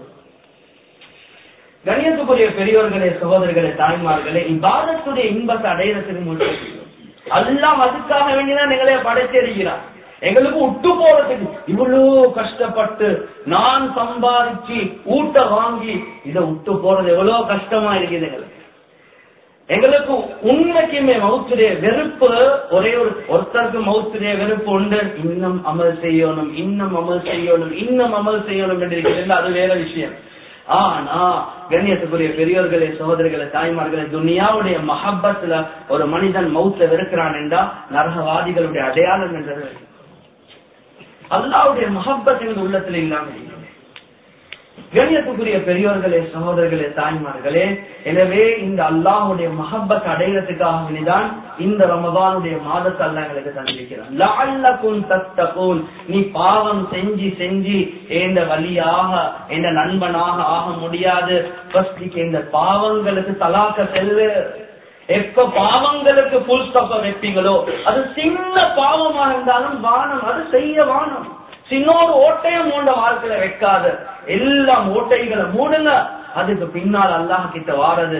கண்ணியத்துக்குரிய பெரியோர்களே சகோதரர்களே தாய்மார்களே, இபாதத்துடைய இன்பத்தை அடையிறதுக்கு முயற்சி அல்லாஹ் அதுக்காக வேண்டிதான் எங்களை படைச்சிருக்கிறார். எங்களுக்கு விட்டு போறதுக்கு இவ்வளவு கஷ்டப்பட்டு நான் சம்பாதிச்சு ஊட்ட வாங்கி இதை விட்டு போறது எவ்வளவு கஷ்டமா இருக்குது எங்களுக்கு. எங்களுக்கு உண்மைக்குமே மௌத்துடைய வெறுப்பு, ஒரே ஒருத்தருக்கு மௌத்துடைய வெறுப்பு உண்டு, இன்னும் அமல் செய்யணும், இன்னும் அமல் செய்யணும், இன்னும் அமல் செய்யணும் என்று இருக்கிறது, அது வேற விஷயம். ஆனா கண்ணியத்துக்குரிய பெரியோர்களே சகோதரர்களே தாய்மார்களே, துனியாவுடைய மஹப்பத்துல ஒரு மனிதன் மௌத்த வெறுக்கிறான் என்றா நரகவாதிகளுடைய அடையாளம் என்றது. அல்லாஹ்வுடைய மஹப்பத் என்ற உள்ளத்துல இல்லாம. கண்ணியத்துக்குரிய பெரியோர்களே சகோதரர்களே தாய்மார்களே, எனவே இந்த அல்லாஹ்வுடைய மஹப்பத் அடையறதுக்காக இந்த ரமதானுடைய மாதத்தை அல்லாஹ் எங்களுக்கு தந்திருக்கிறான். லஅல்லகும் தத்தகூன். நீ பாவம் செஞ்சு செஞ்சு எந்த வழியாக எந்த நண்பனாக ஆக முடியாது. இந்த பாவங்களுக்கு தலாக்க செல்வே. எப்ப பாவங்களுக்கு புல் ஸ்டாப் வைப்பீங்களோ, அது சின்ன பாவமா இருந்தாலும் வானம், அது செய்ய வானம். சின்னோரு ஓட்டையும் மூண்ட வாழ்க்கையில வைக்காது, எல்லாம் ஓட்டைகளை மூடுங்க. அதுக்கு பின்னால் அல்லாஹ் கிட்ட வாரது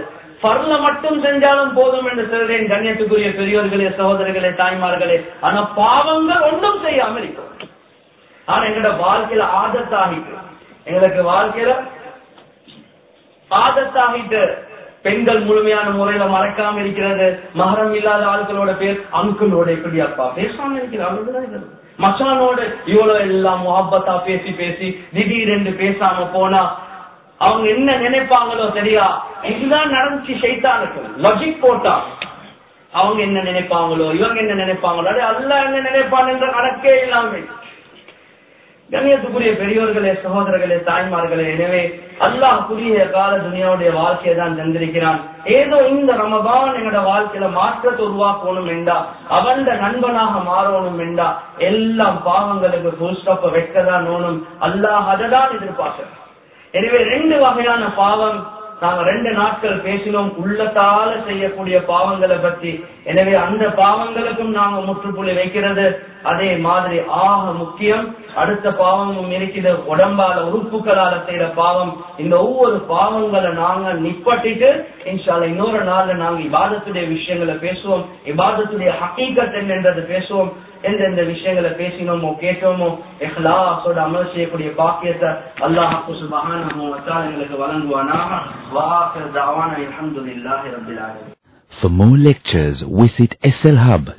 பர்ல மட்டும் செஞ்சாலும் போதும் என்று சொல்றேன் கண்ணியத்துக்குரிய பெரியோர்களே, சகோதரர்களே, தாய்மார்களே. ஆனா பாவங்கள் ஒன்றும் செய்யாம இருக்கும். ஆனா எங்களோட வாழ்க்கையில ஆதத்தாகிட்டு, எங்களுக்கு வாழ்க்கையில ஆதத்தாகிட்டு பெண்கள் முழுமையான முறையில மறக்காம இருக்கிறது. மகரம் இல்லாத ஆட்களோட பேர் அங்குளோட எப்படி அப்பா பேசாம இருக்கிறாங்க, மச்சானோட இவ்வளவு எல்லாம் முகப்பத்தா பேசி பேசி திடீரென்று பேசாம போனா அவங்க என்ன நினைப்பாங்களோ சரியா. இதுதான் நடந்துச்சு ஷைத்தானுக்கு. லாஜிக் போட்டா அவங்க என்ன நினைப்பாங்களோ, இவங்க என்ன நினைப்பாங்களோ, அல்லாஹ் என்ன நினைப்பான் என்ற கணக்கே இல்லாம. கண்ணியத்துக்குரிய பெரியோர்களே, சகோதரர்களே, தாய்மார்களே, எனவே அல்லாஹ் குறுகிய கால துனியாவுடைய வாழ்க்கையை தான் தந்திருக்கிறான். ஏதோ இந்த ரமதான் எங்களோட வாழ்க்கையில மாற்றத்தை உருவாக்கணும் என்றா, அவன் நண்பனாக மாறணும் என்றா, எல்லாம் பாவங்களுக்கு ஃபுல் ஸ்டாப் வைக்கதான் நோனும். அல்லாஹ் அததான் எதிர்பார்க்கிறான். எனவே 2 வகையான பாவம் நாங்க 2 நாட்கள் பேசினோம், உள்ளத்தால செய்யக்கூடிய பாவங்களை பற்றி. எனவே அந்த பாவங்களுக்கும் நாங்க முற்றுப்புள்ளி வைக்கிறது. அதே மாதிரி ஆக முக்கியம் அடுத்த பாவமும் இருக்குது, உடம்பால உறுப்புகளால செய்யற பாவம். இந்த ஒவ்வொரு பாவங்களை நாங்க நிப்பட்டிட்டு இன்ஷா அல்லாஹ் இன்னொரு நாள்ல நாங்க இபாதத்துடைய விஷயங்களை பேசுவோம். இபாதத்துடைய ஹகீகத் என்னன்றது பேசுவோம். எந்தெந்த விஷயங்களை பேசினோமோ கேட்டோமோ இஹ்லாஸோட அமல் செய்யக்கூடிய பாக்கியத்தை அல்லாஹ் சுப்ஹானஹு வ தஆலா எங்களுக்கு வழங்குவானாக. வா ஆகிரு தஅவானா அல்ஹம்துலில்லாஹி ரப்பில் ஆலமீன். For more lectures, visit slhub.com.